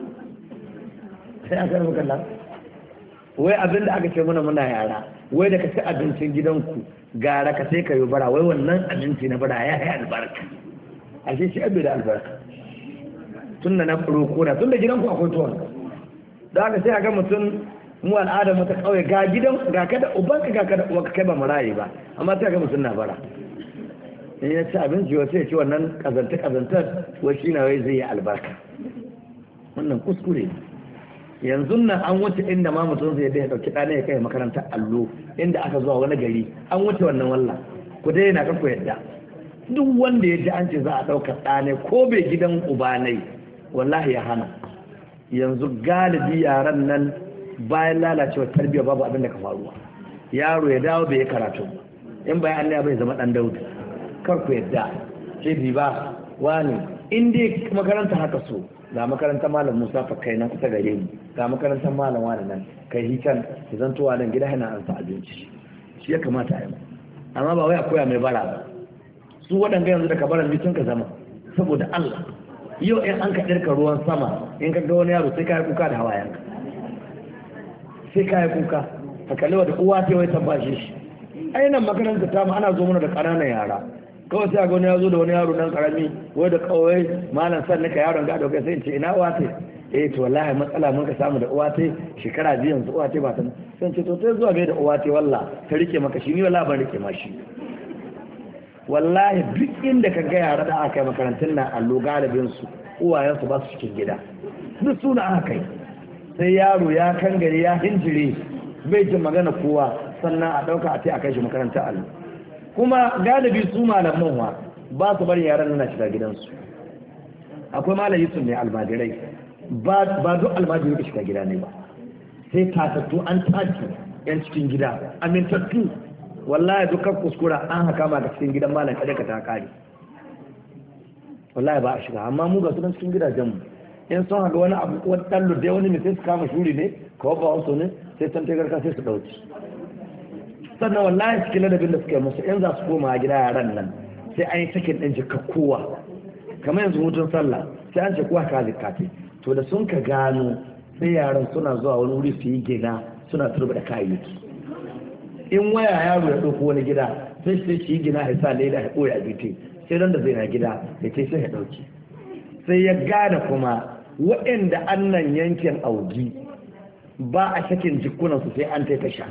sai aka rubuta nan wai abin da aka ce mana muna yara wai da ka ci abincin gidanku gara ka sai ka yi bara wai wannan abinci na bara ya yi albarka a shi shi abin da albarka tun da na roko na tun da gidanku akwai tuwon da aka sai a ga mutum mu al'adar mu ta kauye ga gidan ga kada ubanka ga kada uwanka kai ba marayi ba amma sai ga mutum na bara in ya ci abinci wa sai ya ci wannan kazanta kazantar wa shi na wai zai yi albarka wannan kuskure yanzu nan an wuce inda ma mutum zai da ya dauki ɗana ya kai makarantar allo inda aka zuwa wani gari an wuce wannan walla ku dai na kanku yadda duk wanda ya ji an ce za a ɗauka ɗane ko bai gidan ubanai wallahi ya hana yanzu galibi yaran nan bayan lalacewar tarbiyya babu abin da ka faruwa yaro ya dawo bai yi karatu in bayan Allah bai zama dan daudu kar ku yadda ce bi ba wani in dai makaranta haka so ga makarantar malam Musa Fakkai nan kusa gare mu ga makarantar malam wani nan kai hikan ki zanto nan gida yana an sa abinci shi ya kamata a yi amma ba wai a koya mai bara ba su waɗanda yanzu da kabaran bitun ka zama saboda Allah yau in an ka ɗirka ruwan sama in ka ga wani yaro sai ka yi kuka da hawayenka sai ka yi kuka ka kalli da uwa ta wai tabbashe shi ainihin makaranta ta ma ana zo mana da ƙananan yara kawai sai a ga wani ya zo da wani yaro nan karami wai da kawai malam san nika yaron ga dauke sai in ce ina uwa ta eh to wallahi matsala mun ka samu da uwa ta shekara biyu yanzu uwa ta ba ta sai ce to ta zuwa bai da uwa ta wallah ta rike maka shi ni wallahi ban rike ma shi wallahi duk inda ka ga yara da aka yi makarantun nan allo galibin su uwayensu ba su cikin gida duk suna aka kai sai yaro ya kangare ya hinjire bai jin magana kowa sannan a ɗauka a ce a kai shi makarantar allo kuma galibi su malaman wa ba su bari yaran nuna shiga gidansu akwai malam yusuf ne almajirai ba duk almajiri ka shiga gida ne ba sai tatattu an tace yan cikin gida amintattu wallahi dukkan kuskura an haka ma ga cikin gidan malam kada ka ta kare wallahi ba a shiga amma mu ga su cikin gidajen mu in sun haka wani abu wani ɗan lurde wani mai sai su kama shuri ne kawai ba wasu ne sai san tegarka sai su ɗauki sannan wallahi cikin ladabin da suka yi musu in za su koma a gida yaran nan sai an yi sakin ɗin jika kowa kamar yanzu hutun sallah sai an ce kowa ka zikate to da sun ka gano sai yaran suna zuwa wani wuri su yi gina suna turba da kayayyaki in waya yaro ya ɗauko wani gida sai sai shi yi gina ya sa leda ya ɓoye a bite sai dan da zai na gida ya ce sai ya ɗauki sai ya gane kuma waɗanda annan yankin augi ba a sakin jikunansu sai an ta tasha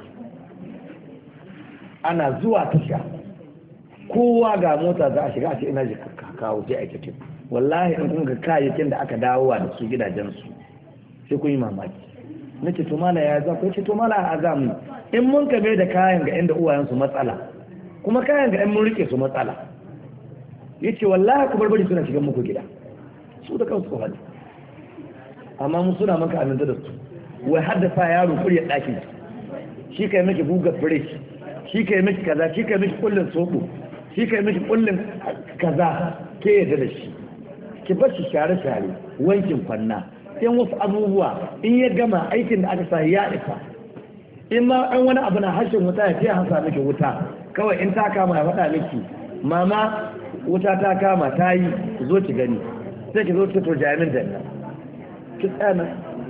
ana zuwa tasha kowa ga mota za a shiga a ce ina jikarka kawo sai a cikin wallahi in kun ga kayayyakin da aka dawowa da su gidajensu sai kun yi mamaki nake to mala ya za ku ce to mala a zamu in mun kabe da kayan ga inda uwayensu matsala kuma kayan ga in mun rike su matsala yace wallahi ku barbari suna shigan muku gida su da kansu ko hali amma mun suna maka aminta da su wai haddasa yaro kurya daki shi kai miki buga fresh shi kai miki kaza shi kai miki kullun sobo shi kai miki kullun kaza ke yadda da shi ki bar shi share share wankin kwanna in wasu abubuwa in ya gama aikin da aka sa ya isa in ma an wani abu na hashin wuta ya ce hasa miki wuta kawai in ta kama ya faɗa miki mama wuta ta kama ta yi zo ki gani sai ki zo ki to jami'in da nan ki tsana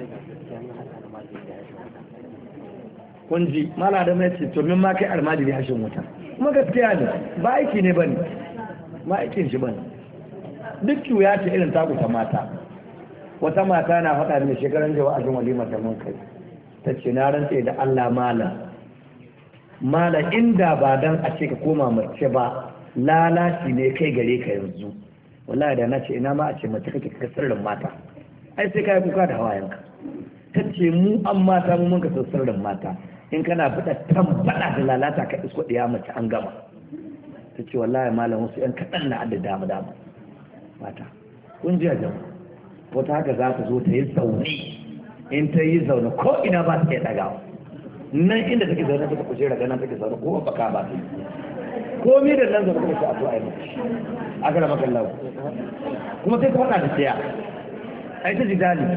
kun ji mala da mai ce to min ma kai almajiri hashin wuta kuma gaskiya ne ba aiki ne bane ba aikin shi bane duk ya ce irin taku ta mata wata mata na faɗa da shekaran jawa a jin walimar da mun kai ta ce na rantse da Allah mala mala inda ba dan a ce ka koma mace ba lalaci ne kai gare ka yanzu wallahi da na ce ina ma a ce mace kake ka sirrin mata ai sai kai kuka da hawayenka ta ce mu an mata mu mun ka sirrin mata in kana fada tambada da lalata ka isko diya mace an gama ta ce wallahi malam wasu yan kaɗan na adda dama dama mata kun ji jama'a wata haka za ta zo ta yi zaune in ta yi zaune ko ina ba ta iya ɗagawa nan inda take zaune take kujera ganin take zaune ko baka ba ta yi ko mi da nan zaune kuma ta ato a yi mace a gara makan lau kuma sai ta faɗa da siya ai ta jidali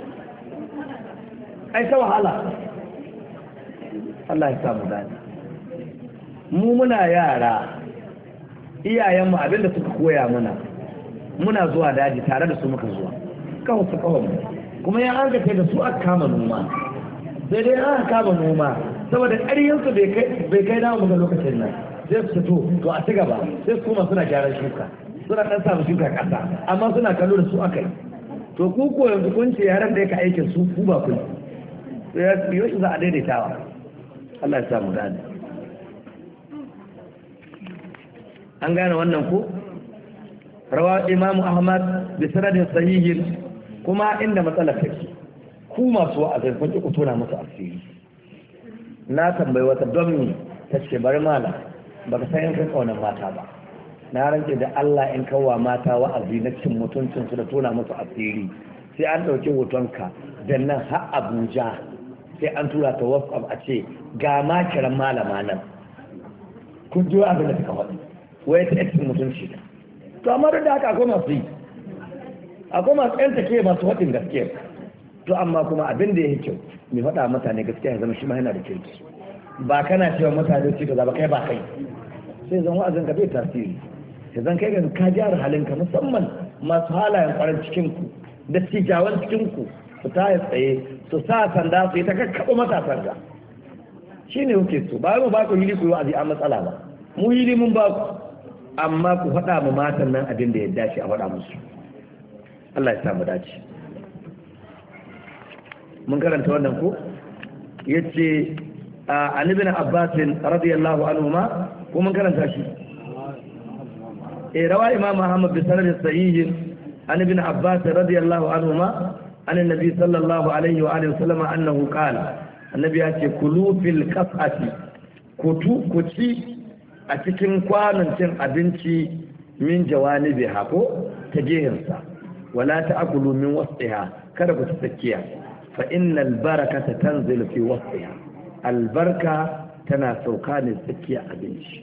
ai ta wahala Allah ya samu dani mu muna yara iyayenmu abinda suka koya mana muna zuwa daji tare da su muka zuwa kawo su kawo mu kuma ya an gafe da su aka kama noma sai dai an kama noma saboda ƙaryansu bai kai damu ga lokacin nan sai su fito to a ci gaba sai su kuma suna gyaran shuka suna ɗan samu shuka ƙasa amma suna kallo da su aka yi to ku ko yanzu kun ce yaran da yake aikin su ku ba ku sai ya yi shi za a daidaitawa Allah ya samu gane an gane wannan ko rawa imamu ahmad bi sanadin sahihin kuma inda matsalar take ku masu wa'azin kun ki ku tona musu asiri na tambayi wata don ni ta ce bari mala baka san in kai kaunar mata ba na rance da Allah in kawwa mata wa'azi na cin mutuncin su da tona musu asiri sai an dauki hotonka da nan har Abuja sai an tura ta WhatsApp a ce ga ma kiran malama nan kun ji abin da suka faɗi wai ta cikin mutunci to amma da haka akwai masu yi akwai masu yan take masu faɗin gaskiya to amma kuma abin da ya yi kyau mai faɗa mutane gaskiya ya zama shi ma yana da kirki ba kana cewa mutane ci kaza ba kai ba kai sai zan wa'azin ka bai tasiri sai zan kai ga ka gyara halinka musamman masu halayen kwaran cikin ku da cijawan cikin ku su taya tsaye su sa sanda su yi ta kakkaɓo matasan ga shi ne kuke so ba mu ba ku hili ku yi wa'azi a matsala ba mu hili mun ba ku amma ku faɗa mu matan nan abin da ya dace a faɗa musu Allah ya samu dace mun karanta wannan ko yace an ibn Abbas radiyallahu anhu ma ko mun karanta shi eh rawa Imam Ahmad bi sanad sahih an ibn Abbas radiyallahu anhu ma an annabi sallallahu alaihi wa alihi wasallam annahu qala annabi yace kulu fil qas'ati kutu kuci a cikin kwanon cin abinci min jawanibi hako ta gehensa wala ta'kulu min wasfiha kada ku tsakiya fa innal barakata tanzilu fi wasfiha albarka tana sauka ne tsakiya abinci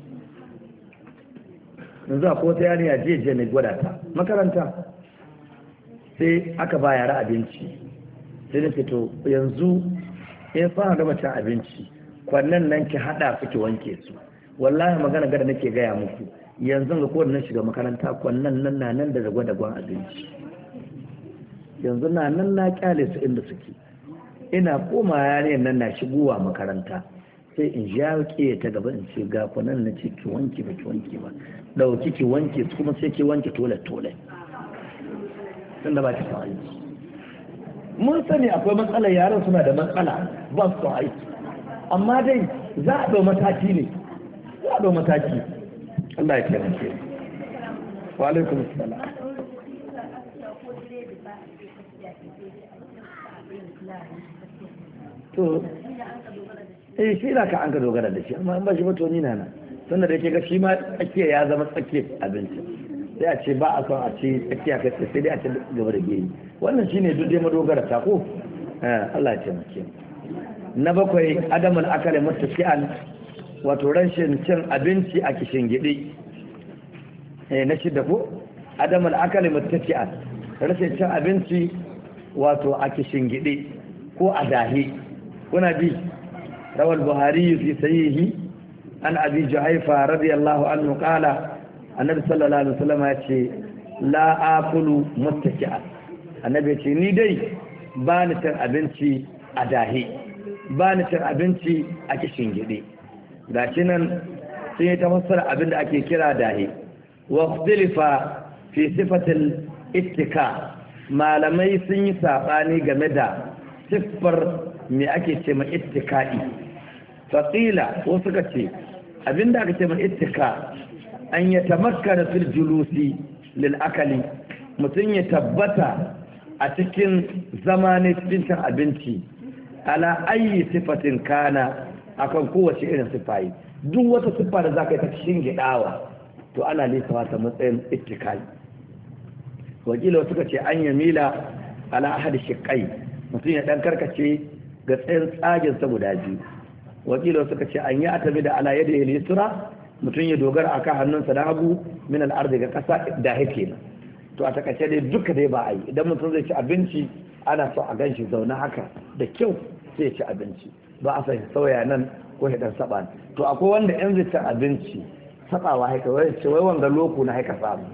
yanzu akwai wata yarinya jeje ne gwada ta makaranta sai aka ba yara abinci sai da fito yanzu in fara gaba cin abinci kwannan nan ki hada su ki wanke su wallahi magana gada nake gaya muku yanzu ga kowanne shiga makaranta kwannan nan na nan da gwada gwan abinci yanzu na nan na kyale su inda suke ina koma yare nan na shigowa makaranta sai in ja ke ta gaba in ce ga kwanan na ce ki wanke ba ki wanke ba dauki ki wanke su kuma sai ki wanke tole tole tunda ba ki son aiki mun sani akwai matsalar yaran suna da matsala ba su son aiki amma dai za a ɗau mataki ne za a ɗau mataki Allah ya taimake wa alaikum assalam. to eh shi na ka an ka dogara da shi amma in ba shi ba to ni na na tunda da yake ga shi ma tsakiya ya zama tsakiyar abinci sai a ce ba a son a ce tsakiya kai sai dai a ce gaba da gini wannan shine duk dai madogara ta ko eh Allah ya taimake na bakwai adamul akali muttaqian wato rashin cin abinci a kishin gidi eh na shida ko adamul akali muttaqian rashin cin abinci wato a kishin gidi ko a dahi kuna bi rawal buhari fi sahihi an abi juhaifa radiyallahu anhu qala annabi sallallahu alaihi wasallam ya ce la akulu muttaki'a annabi ya ce ni dai ba ni cin abinci a dahi ba ni cin abinci a kishin gide gashi nan sun yi ta fassara abin da ake kira dahi wa ikhtilifa fi sifatil ittika malamai sun yi sabani game da siffar me ake ce ma ittika'i faqila ko suka ce abinda aka ce ma ittika an ya tamakkana fil julusi lil akali mutum ya tabbata a cikin zamanin cikin cin abinci ala ayi sifatin kana akan kowace irin sifayi duk wata siffa da zaka yi ta cikin gidawa to ana lissafa ta matsayin ittikai wakila suka ce an yamila ala ahadi shiqqai mutum ya dan karkace ga tsayin tsagen sa guda biyu wakila suka ce an yi atabi da ala yadi al-yusra mutum ya dogara akan hannunsa na hagu min al-ardi ga kasa da yake nan to a takaice dai duka dai ba a yi idan mutum zai ci abinci ana so a ganshi zaune haka da kyau sai ya ci abinci ba a san sauya nan ko ya dan saba to akwai wanda yan zai ci abinci sabawa haka wai ce wai wanga loko na haka samu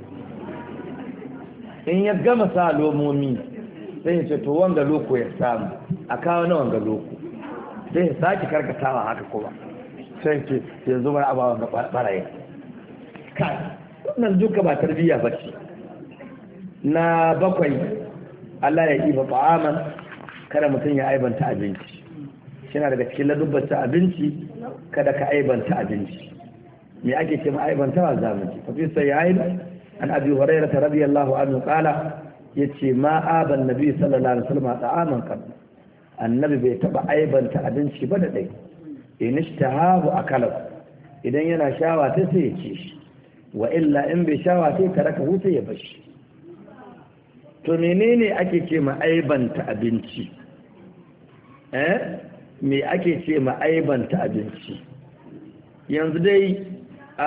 in ya gama sa lomomi sai ya ce to wanga loko ya samu a kawo na wanga loko sai ya sake karkatawa haka kuma sai ce yanzu bar abawa ga baraye kai wannan duka ba tarbiyya ba ce na bakwai Allah ya iba ta'aman kada mutum ya aibanta abinci shina daga cikin ladubbata abinci kada ka aibanta abinci me ake ce ma aibantawa zamanci fa fi sayyin an abi hurairah radiyallahu anhu qala yace ma aban nabi sallallahu alaihi wasallam ta'aman kan annabi bai taba aibanta abinci ba da dai in ishtahahu akala idan yana shawa ta sai ya ci shi wa illa in bai shawa sai taraka hu sai ya bashi to menene ake ce ma aibanta abinci eh me ake ce ma aibanta abinci yanzu dai a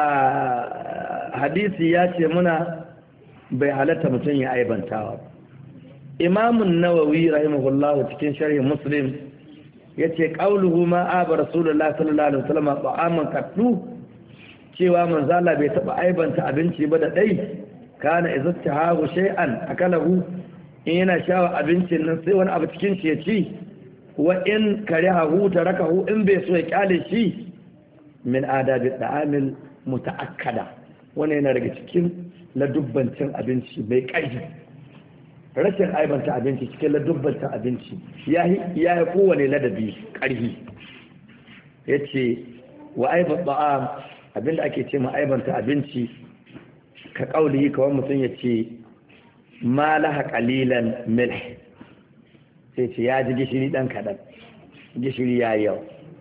hadisi ya ce muna bai halatta mutum ya aibantawa imamun nawawi rahimahullahu cikin sharhi muslim ya ce ƙauluhu ma aba rasulullah sallallahu alaihi wasallam ta'aman kaddu cewa manzala bai taba aibanta abinci ba da dai kana iztahahu shay'an akalahu in yana shawa abincin nan sai wani abu cikin shi ya ci wa in karihahu tarakahu in bai so ya kyale shi min adabi da'amil muta'akkada wannan yana daga cikin ladubbancin abinci mai ƙarfi rashin aibanta abinci cikin ladubbancin abinci yayi yayi kowane ladabi ƙarfi yace wa aibat da'am abinda ake ce ma aibanta abinci ka kauli kawai mutum ya ce ma laha qalilan milh sai ce ya ji gishiri dan kadan gishiri ya yau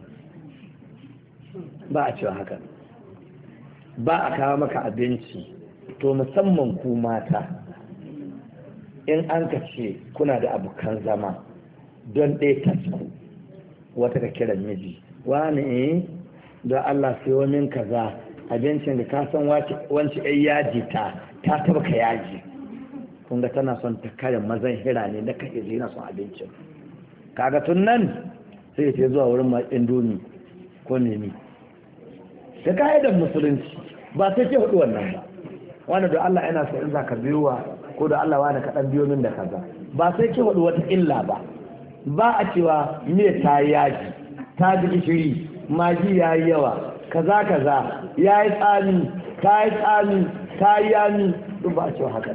ba a cewa haka ba a kawo maka abinci to musamman ku mata in an ka ce kuna da abokan zama don ɗaya tasku wata ka kiran miji wani eh don Allah sai wani kaza abincin da ka san wanci ai yaji ta ta taba ka yaji kun ga tana son ta kare mazan hira ne da kake ji na son abincin kaga tun nan sai ce zuwa wurin ma indomi ko nemi da ka'idar musulunci ba sai ke hudu wannan ba wani da Allah yana so in za ka biyowa ko da Allah wani kaɗan biyo min da kaza ba sai ke hudu wata illa ba ba a cewa me ta yaji ta ji gishiri magi ya yi yawa kaza kaza ya yi tsami ta yi tsami ta yi yami duk ba a cewa haka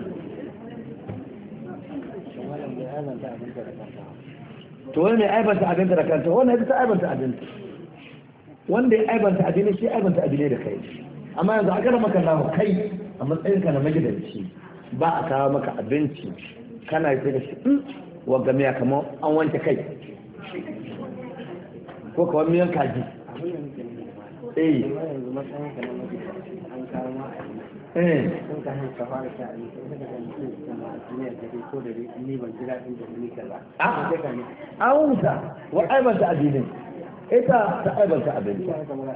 to wani mai aibanta abinta da kanta wani ya ta aibanta abinta wanda ya aibanta abinci shi aibanta abinci da kai amma yanzu a gara maka nawa kai a matsayinka na magidanci ba a kawo maka abinci kana yi da shi wagga miya kamar an wanke kai ko kawai miyan kaji eh eh a wuta wa aibanta abinin ita ta aibanta abinci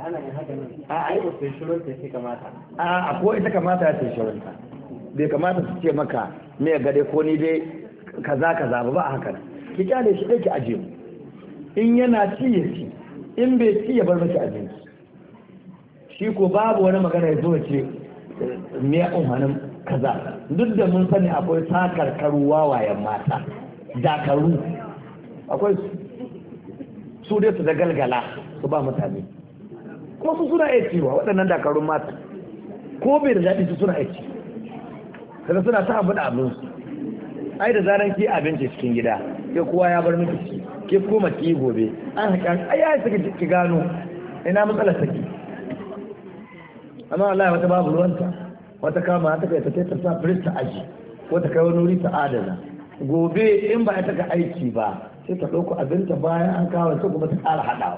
a ko ita kamata ya ce shirinta bai kamata su ce maka me gade ko ni dai kaza kaza ba ba haka ki kyale shi ɗauki aje mu in yana ci ya ci in bai ci ya bar maki abinci shi ko babu wani magana ya zo ce me ya umhanin kaza duk da mun sani akwai sakarkaru wawayen mata dakaru akwai su dai su da galgala su ba mutane kuma su suna iya ciwa waɗannan dakarun mata ko bai da daɗi su suna iya ci kaga suna ta abu da abinsu ai da zaran ki abinci cikin gida ke kowa ya bar miki ci ke koma ki gobe an haƙa ai ya saki ki gano ina matsalar take amma wallahi wata babu ruwanta wata kama ta kai ta ta sa firist ta aji ko ta kai wani wuri ta adana gobe in ba ta ga aiki ba sai ta ɗauko abinta bayan an kawo ta kuma ta ƙara haɗawa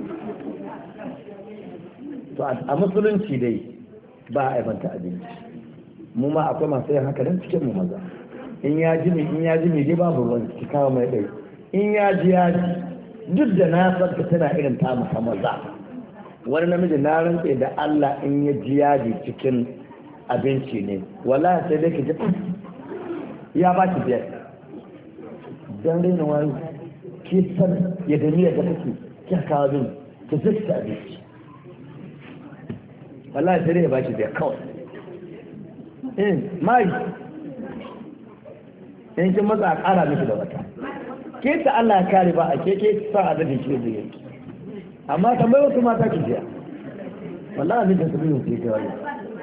to a musulunci dai ba a aibanta abinci mu ma akwai masu yin haka nan cikin mu maza in ya ji in ya ji dai babu ruwan ki kawo mai ɗai in ya ji ya ji duk da na san tana irin ta masa maza wani namiji na rantse da Allah in ya ji ya ji cikin abinci ne wallahi sai dai ki ji ya ba ki biyar dan raina wani ki san ya da niyyar da kake ki kawo bin ki zai ta abinci wallahi sai dai ya ba ki biyar kawai in mai in kin matsa a ƙara miki da wata ke ta Allah ya kare ba a ke ke sa adadin shi da yake amma tambayi wasu mata ki jiya wallahi abin da su biyu su yi wani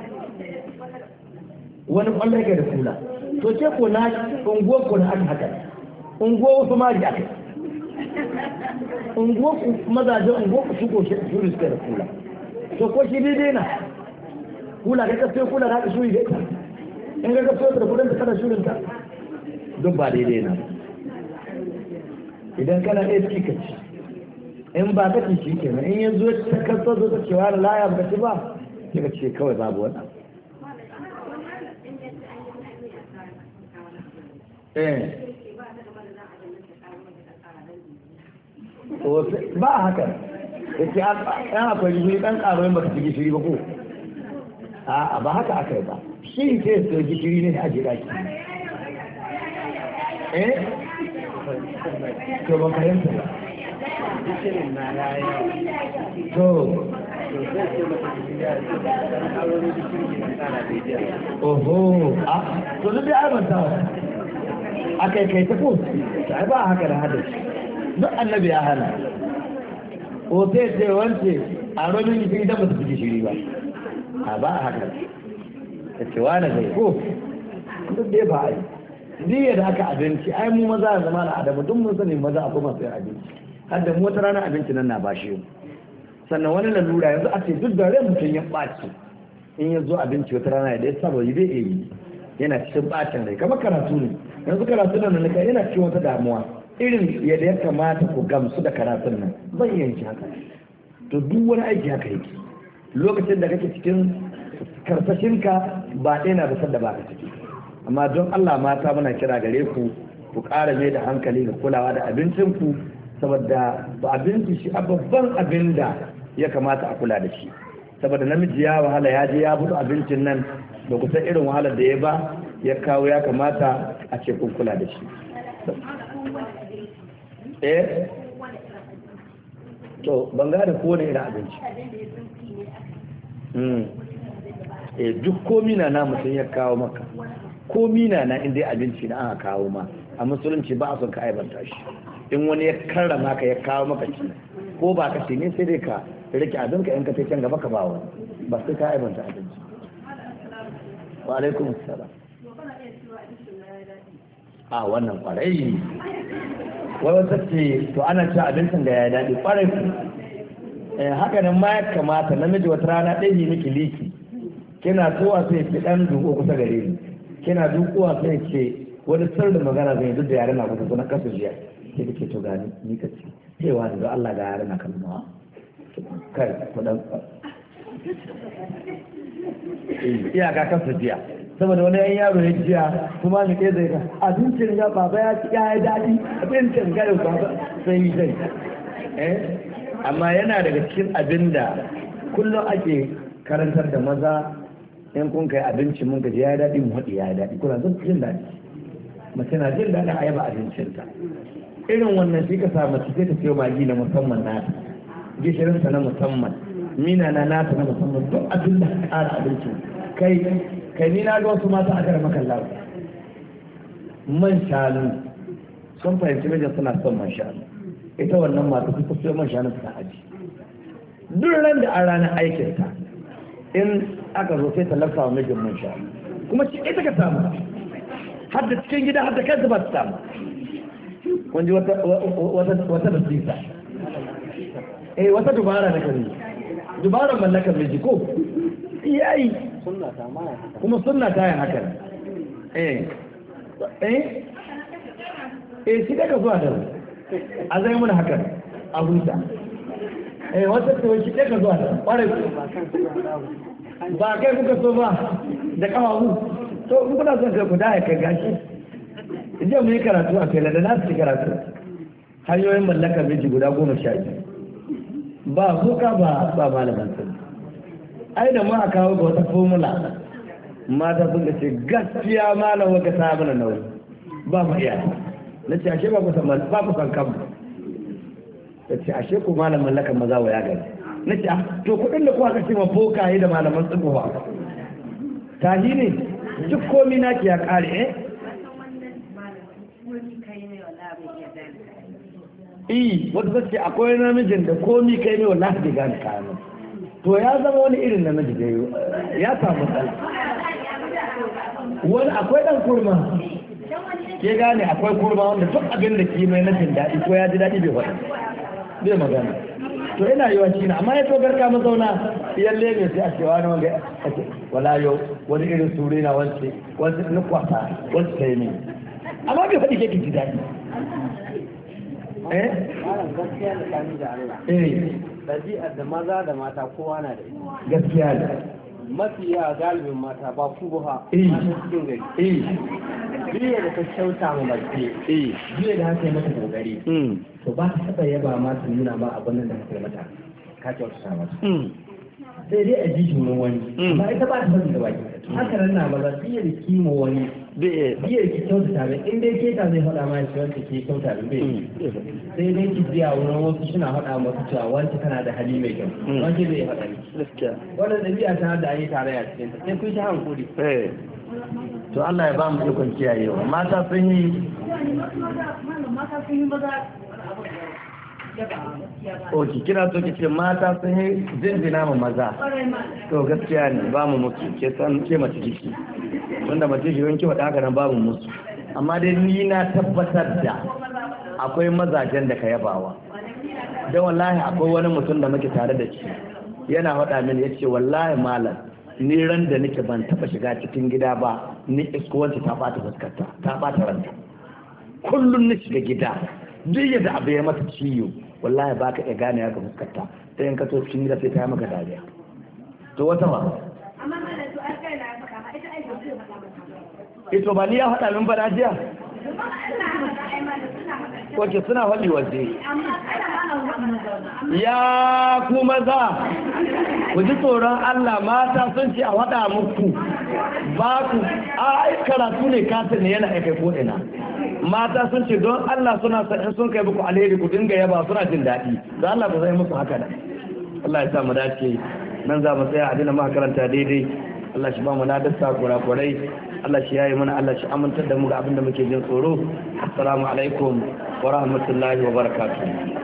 wani kwallo yake da kula to ke ko na unguwar ko na aka haka unguwar wasu ma ji aka unguwar ku mazajen unguwar ku shigo shi su suka da kula to ko shi daidai na kula ka kafe kula da haka shuri da ita in ga kafe da kudin da kada shurin ta duk ba daidai na idan kana ɗaya ci ka ci in ba ka ci shi kenan in yanzu ta kasa zo ta cewa da laya ba ci ba sai ka ce kawai babu wani eh ba haka da ke yan akwai gishiri ɗan ƙarorin ba ka ci gishiri ba ko a ba haka aka yi ba shi ke so gishiri ne a jiraki eh to ba fahimta ba gishirin na ya yi to oho a to duk da aibanta a kai kai ta ko ta ba haka da hadisi duk annabi ya hana o sai ce wance a romin gishiri da ba su gishiri ba a ba haka ta ce wani zai ko duk dai ba a yi diya da haka abinci ai mu maza a zama na adamu duk mun sani maza akwai masu yin abinci har da mu wata rana abinci nan na bashi yau sannan wani lalura yanzu a ce duk da rai mutum ya ɓaci in ya zo abinci wata rana da ya saba yi zai iya yi yana cikin ɓacin rai kamar karatu ne yanzu karatu nan na kai yana cikin wata damuwa irin yadda ya kamata ku gamsu da karatun nan zan iya yin haka to duk wani aiki haka yake lokacin da kake cikin karsashinka ba ɗaya na da ba ka ciki amma don Allah mata muna kira gare ku ku ƙara mai da hankali ga kulawa da abincinku saboda abinci shi babban abin da ya kamata a kula da shi saboda namiji ya wahala ya je ya buɗe abincin nan da kusan irin wahalar da ya ba ya kawo ya kamata a ce kun kula da shi eh to ban ga da kowane irin abinci eh duk komi na na mutum ya kawo maka komi na na inda abinci na aka kawo ma a musulunci ba a son ka aibanta shi in wani ya karrama ka ya kawo maka ci ko ba ka ci ne sai dai ka rike abinka in ka kai can gaba ka ba wani ba sai ka aibanta abinci wa alaikum assalam a wannan kwarai wai wata ce to ana ci abincin da ya daɗi kwarai haka nan ma ya kamata namiji wata rana ɗaya miki liki kina tuwa sai ki dan duko kusa gare ni kina dukuwa sai ce wani sirri magana zai duk da yare na kusa na kasu jiya sai kike to gani ni ka ce cewa ne don Allah ga yare na kalma kai ku dan iyaka kasu jiya saboda wani yan yaro ya jiya kuma ni kai zai ka abincin ga baba ya ci ya daɗi abincin ga da baba sai yi zai eh amma yana daga cikin abin da kullum ake karantar da maza in kun kai abinci mun gaji ya daɗi mu haɗi ya daɗi kuna zan jin daɗi mace na jin daɗin a yaba abincinta irin wannan shi ka sa mace sai ta siyo magi na musamman nata gishirinsa na musamman mina na nata na musamman duk abin da ka ƙara abinci kai kai ni na ga wasu mata a maka lawa man shanu sun fahimci mijin suna son man shanu ita wannan mata su siyo man shanu suna aji duk ran da an ranar aikinta in aka zo sai ta lafta wa mijin man shanu kuma shi ita ka samu har da cikin gida har da kansa ba ta samu wani wata wata wata basisa eh wata dubara na kare dubaran mallakar miji ko yayi kuma sunna ta yin haka eh eh eh shi daga zuwa da a zai mun haka a huta eh wata ce shi daga zuwa da kware ba kai kuka so ba da kawawu to in kuna son kai ku da kai gashi idan mu yi karatu a kai da na su karatu hanyoyin mallakar miji guda goma sha biyu ba kuka ba ba malaman sun ai da mu a kawo ga wata formula mata sun ce gaskiya malam waka ta mana nauyi ba mu iya na ce ashe ba ku san ba ku san kanmu ta ce ashe ku malam mallakar maza wa ya gani na ce to kuɗin da kuka kashe ma bokaye da malaman tsibuwa tahi ne duk komi naki ya kare eh eh wata ce akwai namijin da komi kai ne wallahi bai gane kayan to ya zama wani irin namiji da ya samu matsala wani akwai dan kurma ke gane akwai kurma wanda duk abin da ke mai na jin daɗi ko ya ji daɗi bai faɗi bai magana to ina yi wani na amma ya to garka mazauna yalle ne sai a ce wani wanga a ce wala yau wani irin sure na wance wance na kwasa wance ta yi ne amma bai faɗi ke ji daɗi eh gaskiya da kami da Allah eh ɗabi'ar da maza da mata kowa na da ita gaskiya da mafi yawa galibin mata ba ku buha eh cikin gari eh biye da ta kyauta ma mace eh biye da haka yi mata kokari mm to ba ta taɓa yaba ma ta nuna ma abin da haka yi mata ka kyauta mata mm sai dai a ji junan wani amma ita ba ta faɗi da baki haka nan na maza biye da kimo wani bai biye da ki kyauta ta in dai ke ta zai faɗa ma shi wanda ke kyauta da bai sai dai ki biya wurin wasu suna faɗa masu cewa wanda kana da hali mai kyau wanda bai faɗa ni gaskiya wannan ɗabi'a ta da yi tare a cikin ta sai kun sha hankuri eh to Allah ya ba mu ikon kiyayewa mata sun yi Oki kina so ki ce mata sun yi zinzina ma maza to gaskiya ne ba mu mutu ke san ke mace jiki tunda mace shi wanki wada haka nan babu musu amma dai ni na tabbatar da akwai mazajen da ka yabawa don wallahi akwai wani mutum da muke tare da shi yana faɗa mini yace wallahi malam ni ran da nake ban taba shiga cikin gida ba ni iskuwanci ta bata fuskarta ta bata ranta kullun ni shiga gida duk yadda abu ya mata ciwo wallahi ba ka iya gane ya ga fuskarta sai in ka to cikin gida sai ta yi maka dariya to wata ba ito ba ni ya faɗa min ba jiya wace suna faɗi waje ya ku maza ku ji tsoron Allah mata sun ce a faɗa muku ba ku a karatu ne kasa ne yana aikai ko ina mata sun ce don Allah suna in sun kai muku alheri ku dinga yaba suna jin daɗi don Allah ba zai musu haka da Allah ya sa mu dace nan za mu tsaya a dina makaranta daidai Allah shi ba mu ladasta kurakurai Allah shi yayi mana Allah shi amintar da mu ga abin da muke jin tsoro assalamu alaikum wa rahmatullahi wa barakatuh